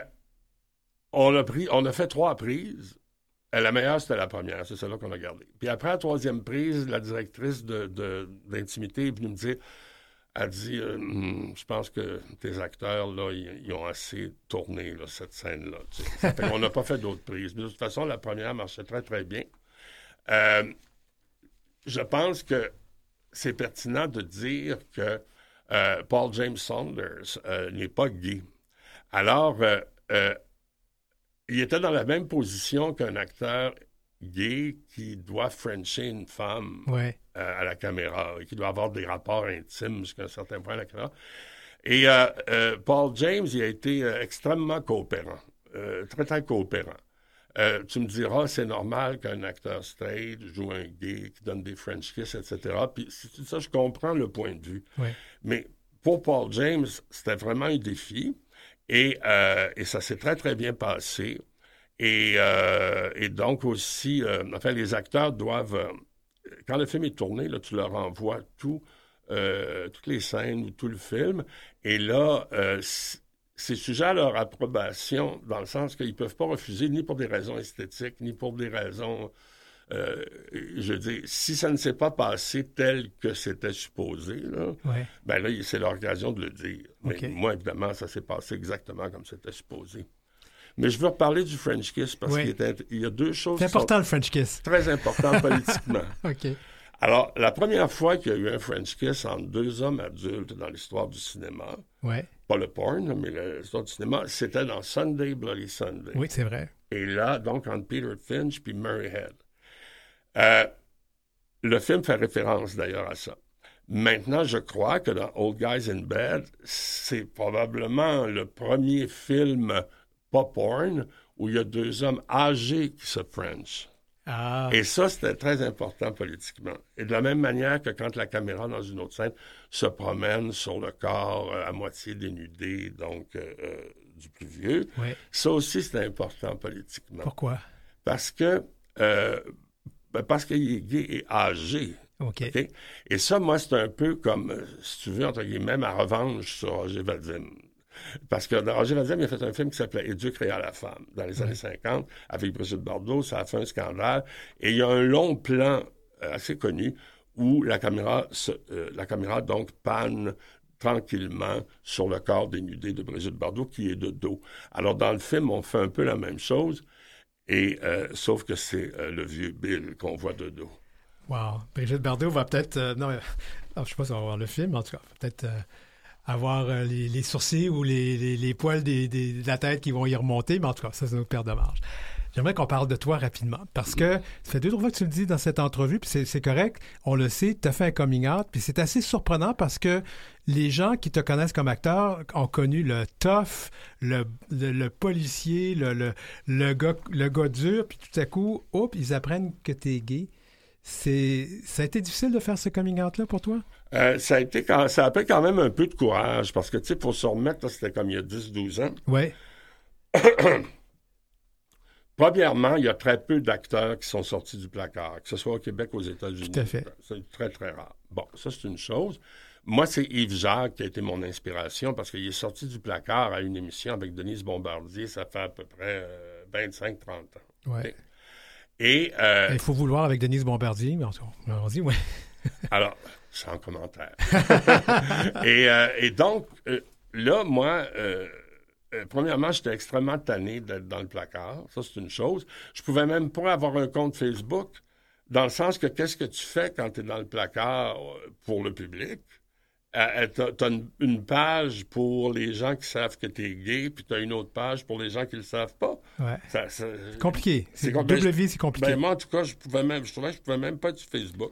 J: on, a pris, on a fait trois prises. La meilleure, c'était la première, c'est celle-là qu'on a gardée. Puis après la troisième prise, la directrice de, de, d'intimité est venue me dire, elle dit, euh, hm, je pense que tes acteurs, là, ils, ils ont assez tourné, là, cette scène-là. Tu sais. Ça fait qu'on n'a pas fait d'autres prises. Mais de toute façon, la première marchait très, très bien. Euh, je pense que c'est pertinent de dire que euh, Paul James Saunders euh, n'est pas gay. Alors, euh, euh, il était dans la même position qu'un acteur gay qui doit frencher une femme
B: ouais.
J: euh, à la caméra et qui doit avoir des rapports intimes jusqu'à un certain point à la caméra. Et euh, euh, Paul James, il a été euh, extrêmement coopérant, euh, très, très coopérant. Euh, tu me diras, c'est normal qu'un acteur straight joue un gay qui donne des French kiss, et cetera. Puis c'est ça, je comprends le point de vue.
B: Ouais.
J: Mais pour Paul James, c'était vraiment un défi. Et, euh, et ça s'est très, très bien passé. Et, euh, et donc aussi, euh, enfin, les acteurs doivent... Euh, quand le film est tourné, là, tu leur envoies tout, euh, toutes les scènes ou tout le film. Et là, euh, c'est sujet à leur approbation, dans le sens qu'ils ne peuvent pas refuser, ni pour des raisons esthétiques, ni pour des raisons... Euh, je veux dire, si ça ne s'est pas passé tel que c'était supposé, là,
B: ouais.
J: ben là, c'est l'occasion de le dire. Mais
B: okay.
J: moi, évidemment, ça s'est passé exactement comme c'était supposé. Mais je veux reparler du French Kiss parce
B: ouais.
J: qu'il était, il y a deux choses
B: c'est
J: qui
B: important,
J: sont
B: le French Kiss.
J: Très important politiquement.
B: OK.
J: Alors, la première fois qu'il y a eu un French Kiss entre deux hommes adultes dans l'histoire du cinéma,
B: ouais.
J: pas le porn, mais l'histoire du cinéma, c'était dans Sunday Bloody Sunday.
B: Oui, c'est vrai.
J: Et là, donc, entre Peter Finch puis Murray Head. Euh, le film fait référence d'ailleurs à ça. Maintenant, je crois que dans Old Guys in Bed, c'est probablement le premier film pas porn où il y a deux hommes âgés qui se French.
B: Ah.
J: Et ça, c'était très important politiquement. Et de la même manière que quand la caméra, dans une autre scène, se promène sur le corps euh, à moitié dénudé, donc euh, euh, du plus vieux,
B: ouais.
J: ça aussi, c'était important politiquement.
B: Pourquoi?
J: Parce que... Euh, Ben parce qu'il est gay et âgé.
B: OK.
J: Okay? Et ça, moi, c'est un peu comme, si tu veux, entre guillemets, ma revanche sur Roger Vadim. Parce que dans Roger Vadim, il a fait un film qui s'appelait Éduc créa la femme, dans les oui. années cinquante, avec Brigitte Bardot. Ça a fait un scandale. Et il y a un long plan euh, assez connu où la caméra, se, euh, la caméra donc, panne tranquillement sur le corps dénudé de Brigitte Bardot, qui est de dos. Alors, dans le film, on fait un peu la même chose. Et euh, sauf que c'est euh, le vieux Bill qu'on voit de dos.
B: Wow. Brigitte Bardot va peut-être... Euh, non, euh, je ne sais pas si on va voir le film, en tout cas, peut-être... Euh, avoir euh, les, les sourcils ou les, les, les poils des, des, de la tête qui vont y remonter, mais en tout cas, ça, c'est une autre paire de manches. J'aimerais qu'on parle de toi rapidement, parce que ça fait deux trois fois que tu le dis dans cette entrevue, puis c'est, c'est correct, on le sait, tu as fait un coming out, puis c'est assez surprenant parce que les gens qui te connaissent comme acteur ont connu le tough, le, le, le policier, le, le, le, gars, le gars dur, puis tout à coup, hop, ils apprennent que tu es gay. C'est, ça a été difficile de faire ce coming out-là pour toi?
J: Euh, ça a été quand, ça a pris quand même un peu de courage, parce que, tu sais, pour se remettre, là, c'était comme il y a dix douze ans.
B: Oui.
J: Premièrement, il y a très peu d'acteurs qui sont sortis du placard, que ce soit au Québec ou aux États-Unis.
B: Tout à fait.
J: C'est très, très rare. Bon, ça, c'est une chose. Moi, c'est Yves Jacques qui a été mon inspiration parce qu'il est sorti du placard à une émission avec Denise Bombardier, ça fait à peu près euh, vingt-cinq trente ans.
B: Ouais.
J: Okay. Et... Euh,
B: il faut vouloir avec Denise Bombardier, mais on dit, oui.
J: Alors, sans commentaire. et, euh, et donc, euh, là, moi... Euh, Euh, premièrement, j'étais extrêmement tanné d'être dans le placard. Ça, c'est une chose. Je pouvais même pas avoir un compte Facebook, dans le sens que qu'est-ce que tu fais quand tu es dans le placard pour le public? Euh, tu as une, une page pour les gens qui savent que tu es gay, puis tu as une autre page pour les gens qui le savent pas.
B: Ouais.
J: Ça, ça,
B: c'est compliqué. C'est, c'est
J: compl-
B: double vie, c'est compliqué.
J: Ben, moi, en tout cas, je pouvais même, je trouvais que je pouvais même pas être sur Facebook.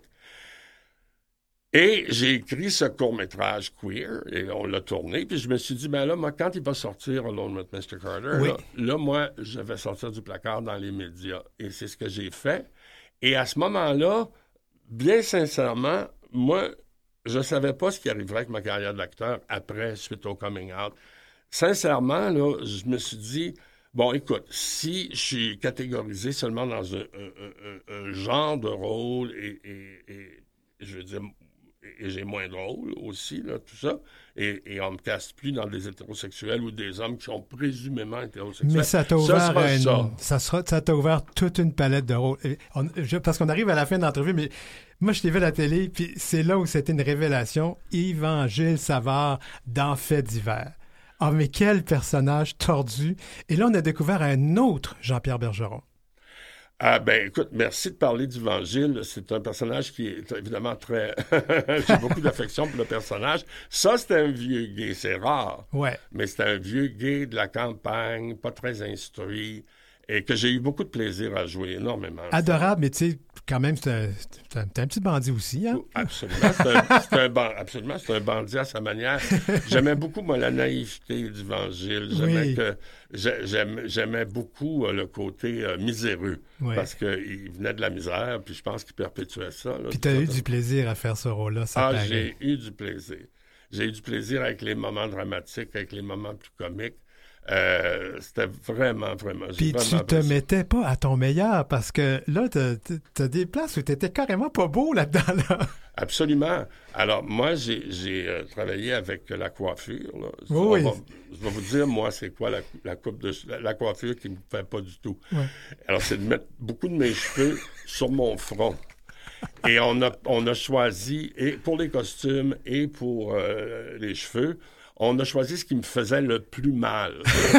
J: Et j'ai écrit ce court-métrage queer, et on l'a tourné, puis je me suis dit, ben là, moi, quand il va sortir Alone with mister Carter,
B: oui.
J: là, là, moi, je vais sortir du placard dans les médias. Et c'est ce que j'ai fait. Et à ce moment-là, bien sincèrement, moi, je ne savais pas ce qui arriverait avec ma carrière d'acteur après, suite au coming out. Sincèrement, là, je me suis dit, bon, écoute, si je suis catégorisé seulement dans un, un, un, un genre de rôle et, et, et je veux dire... et j'ai moins de rôle aussi, là, tout ça. Et, et on me casse plus dans des hétérosexuels ou des hommes qui sont présumément hétérosexuels.
B: Mais ça t'a ouvert,
J: ça sera
B: une,
J: ça.
B: Ça, sera, ça t'a ouvert toute une palette de rôles. On, je, parce qu'on arrive à la fin de l'entrevue, mais moi, je t'ai vu à la télé, puis c'est là où c'était une révélation. Yvan-Gilles Savard dans Faits divers. Ah, mais quel personnage tordu. Et là, on a découvert un autre Jean-Pierre Bergeron.
J: Ah ben écoute, merci de parler d'Yvan-Gilles. C'est un personnage qui est évidemment très... J'ai beaucoup d'affection pour le personnage. Ça, c'est un vieux gay, c'est rare.
B: Ouais.
J: Mais c'est un vieux gay de la campagne, pas très instruit, et que j'ai eu beaucoup de plaisir à jouer, énormément.
B: Adorable, mais tu sais, quand même, c'est un, c'est un, c'est un petit bandit aussi, hein?
J: Absolument, c'est un, c'est un, ban- absolument, c'est un bandit à sa manière. J'aimais beaucoup, moi, la naïveté d'Yvan-Gilles. J'aimais, oui. que, j'aimais, j'aimais beaucoup euh, le côté euh, miséreux, oui. Parce qu'il venait de la misère, puis je pense qu'il perpétuait ça. Là,
B: puis tu as eu du plaisir à faire ce rôle-là, ça
J: Ah,
B: paraît.
J: J'ai eu du plaisir. J'ai eu du plaisir avec les moments dramatiques, avec les moments plus comiques. Euh, c'était vraiment, vraiment...
B: Puis tu te apprécié. Mettais pas à ton meilleur, parce que là, t'as, t'as des places où t'étais carrément pas beau là-dedans, là.
J: Absolument. Alors, moi, j'ai, j'ai euh, travaillé avec la coiffure, là.
B: Oui.
J: Va, je vais vous dire, moi, c'est quoi la, la coupe de... La, la coiffure qui me fait pas du tout.
B: Ouais.
J: Alors, c'est de mettre beaucoup de mes cheveux sur mon front. Et on a, on a choisi, et pour les costumes et pour euh, les cheveux, on a choisi ce qui me faisait le plus mal,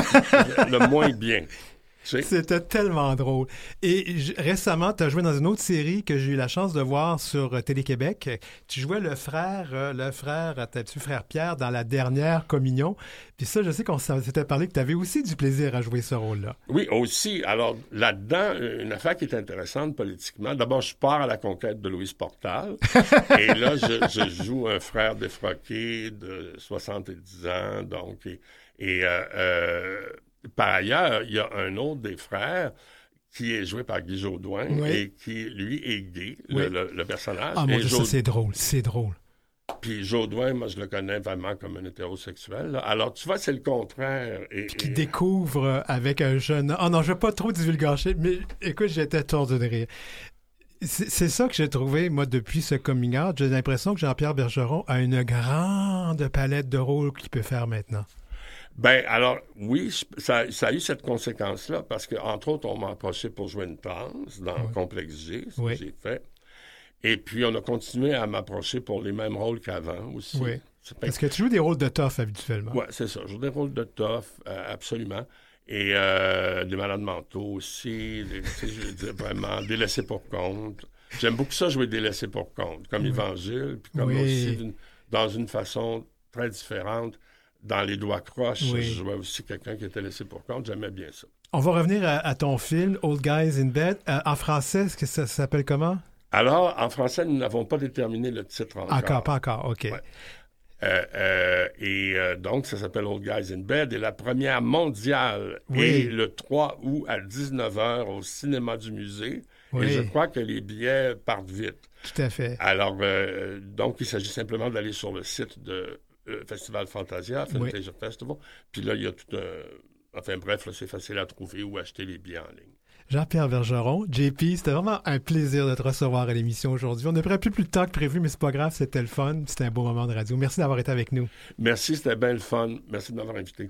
J: le moins bien. Tu sais?
B: C'était tellement drôle. Et j- récemment, tu as joué dans une autre série que j'ai eu la chance de voir sur euh, Télé-Québec. Tu jouais le frère, euh, le frère, t'as-tu frère Pierre, dans La Dernière Communion. Puis ça, je sais qu'on s'était parlé que tu avais aussi du plaisir à jouer ce rôle-là.
J: Oui, aussi. Alors, là-dedans, une affaire qui est intéressante politiquement. D'abord, je pars à la conquête de Louise Portal. Et là, je, je joue un frère défroqué de soixante-dix ans, donc, et... et euh, euh, par ailleurs, il y a un autre des frères qui est joué par Guy Jodoin, oui. Et qui, lui, est gay, oui. le, le, le personnage.
B: Ah, mon Dieu,
J: Jod...
B: ça, c'est drôle, c'est drôle.
J: Puis Jodoin, moi, je le connais vraiment comme un hétérosexuel. Là. Alors, tu vois, c'est le contraire. Et,
B: Puis qui
J: et...
B: découvre avec un jeune... Oh non, je ne vais pas trop divulgacher, mais écoute, j'étais tordu de rire. C'est, c'est ça que j'ai trouvé, moi, depuis ce coming out. J'ai l'impression que Jean-Pierre Bergeron a une grande palette de rôles qu'il peut faire maintenant.
J: Ben alors, oui, ça, ça a eu cette conséquence-là, parce que entre autres, on m'a approché pour jouer une trans dans oui. Complexe G, ce oui. que j'ai fait. Et puis, on a continué à m'approcher pour les mêmes rôles qu'avant aussi.
B: Oui. Parce que tu joues des rôles de tough habituellement.
J: Oui, c'est ça. Je joue des rôles de tough, euh, absolument. Et euh, des malades mentaux aussi, des, tu sais, je veux dire, vraiment, des laissés pour compte. J'aime beaucoup ça, jouer des laissés pour compte, comme oui. Yvan-Gilles, puis comme oui. aussi, dans une façon très différentes. Dans Les Doigts croches,
B: Oui.
J: je jouais aussi quelqu'un qui était laissé pour compte. J'aimais bien ça.
B: On va revenir à, à ton film, Old Guys in Bed. Euh, en français, est-ce que ça, ça s'appelle comment?
J: Alors, en français, nous n'avons pas déterminé le titre encore.
B: Encore, pas encore, OK.
J: Ouais. Euh, euh, et euh, donc, ça s'appelle Old Guys in Bed. Et la première mondiale
B: Oui.
J: est le trois août à dix-neuf heures au cinéma du musée.
B: Oui.
J: Et je crois que les billets partent vite.
B: Tout à fait.
J: Alors, euh, donc, il s'agit simplement d'aller sur le site de euh, Festival Fantasia, Fantasia
B: Oui.
J: Festival. Puis là, il y a tout un... Enfin bref, là, c'est facile à trouver ou acheter les billets en ligne.
B: Jean-Pierre Bergeron, J P, c'était vraiment un plaisir de te recevoir à l'émission aujourd'hui. On a pris un peu plus de temps que prévu, mais c'est pas grave, c'était le fun. C'était un beau moment de radio. Merci d'avoir été avec nous.
J: Merci, c'était bien le fun. Merci de m'avoir invité.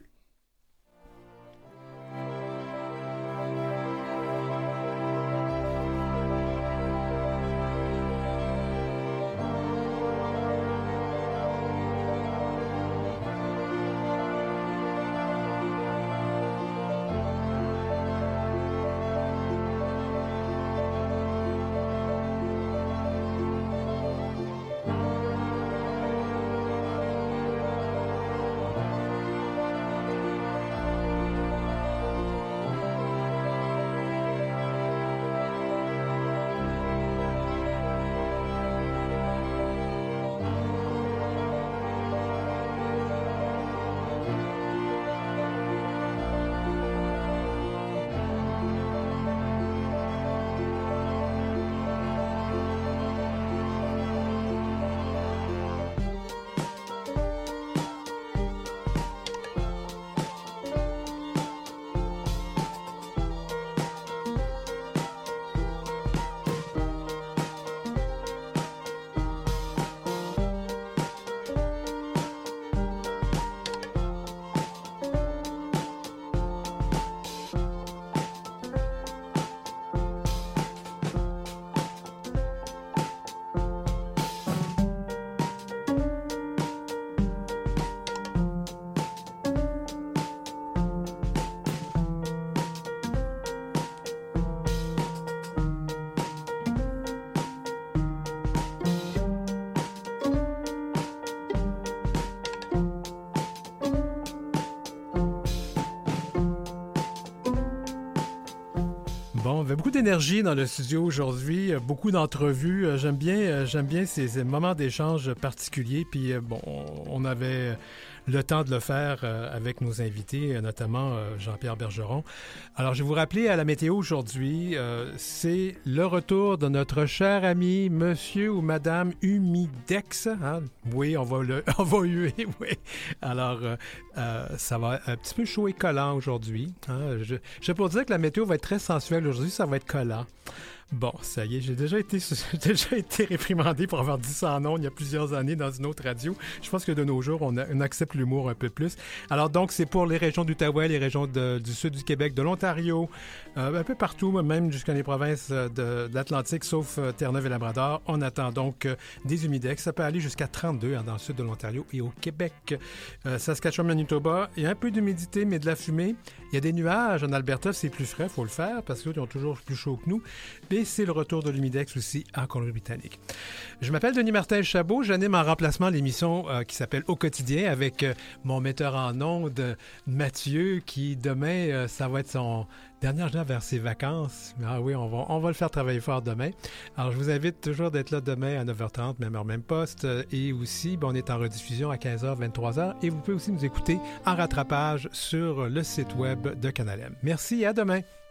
B: Bon, il y avait beaucoup d'énergie dans le studio aujourd'hui, euh, beaucoup d'entrevues. Euh, J'aime bien, euh, j'aime bien ces, ces moments d'échange particuliers. Puis, euh, bon, on, on avait le temps de le faire euh, avec nos invités, euh, notamment euh, Jean-Pierre Bergeron. Alors, je vais vous rappeler à la météo aujourd'hui, euh, c'est le retour de notre cher ami Monsieur ou Madame Humidex. Hein? Oui, on va le, on va huer, oui. Alors, euh, euh, ça va être un petit peu chaud et collant aujourd'hui. Hein? Je, je vais pour dire que la météo va être très sensuelle aujourd'hui, ça va être collant. Bon, ça y est, j'ai déjà été j'ai déjà été réprimandé pour avoir dit ça en ondes il y a plusieurs années dans une autre radio. Je pense que de nos jours, on, a, on accepte l'humour un peu plus. Alors donc, c'est pour les régions d'Outaouais, les régions de, du sud du Québec, de l'Ontario, euh, un peu partout, même jusqu'à les provinces de, de l'Atlantique, sauf euh, Terre-Neuve et Labrador. On attend donc euh, des humidex. Ça peut aller jusqu'à trente-deux hein, dans le sud de l'Ontario et au Québec. Euh, Saskatchewan, Manitoba, il y a un peu d'humidité, mais de la fumée. Il y a des nuages. En Alberta, c'est plus frais, il faut le faire, parce qu'ils ont toujours plus chaud que nous. Et c'est le retour de l'humidex aussi en Colombie-Britannique. Je m'appelle Denis Martin Chabot. J'anime en remplacement l'émission euh, qui s'appelle Au quotidien avec euh, mon metteur en ondes, Mathieu, qui demain, euh, ça va être son dernière journée vers ses vacances. Ah oui, on va, on va le faire travailler fort demain. Alors, je vous invite toujours d'être là demain à neuf heures trente, même heure, même poste. Et aussi, ben, on est en rediffusion à quinze heures, vingt-trois heures. Et vous pouvez aussi nous écouter en rattrapage sur le site web de Canal M. Merci et à demain.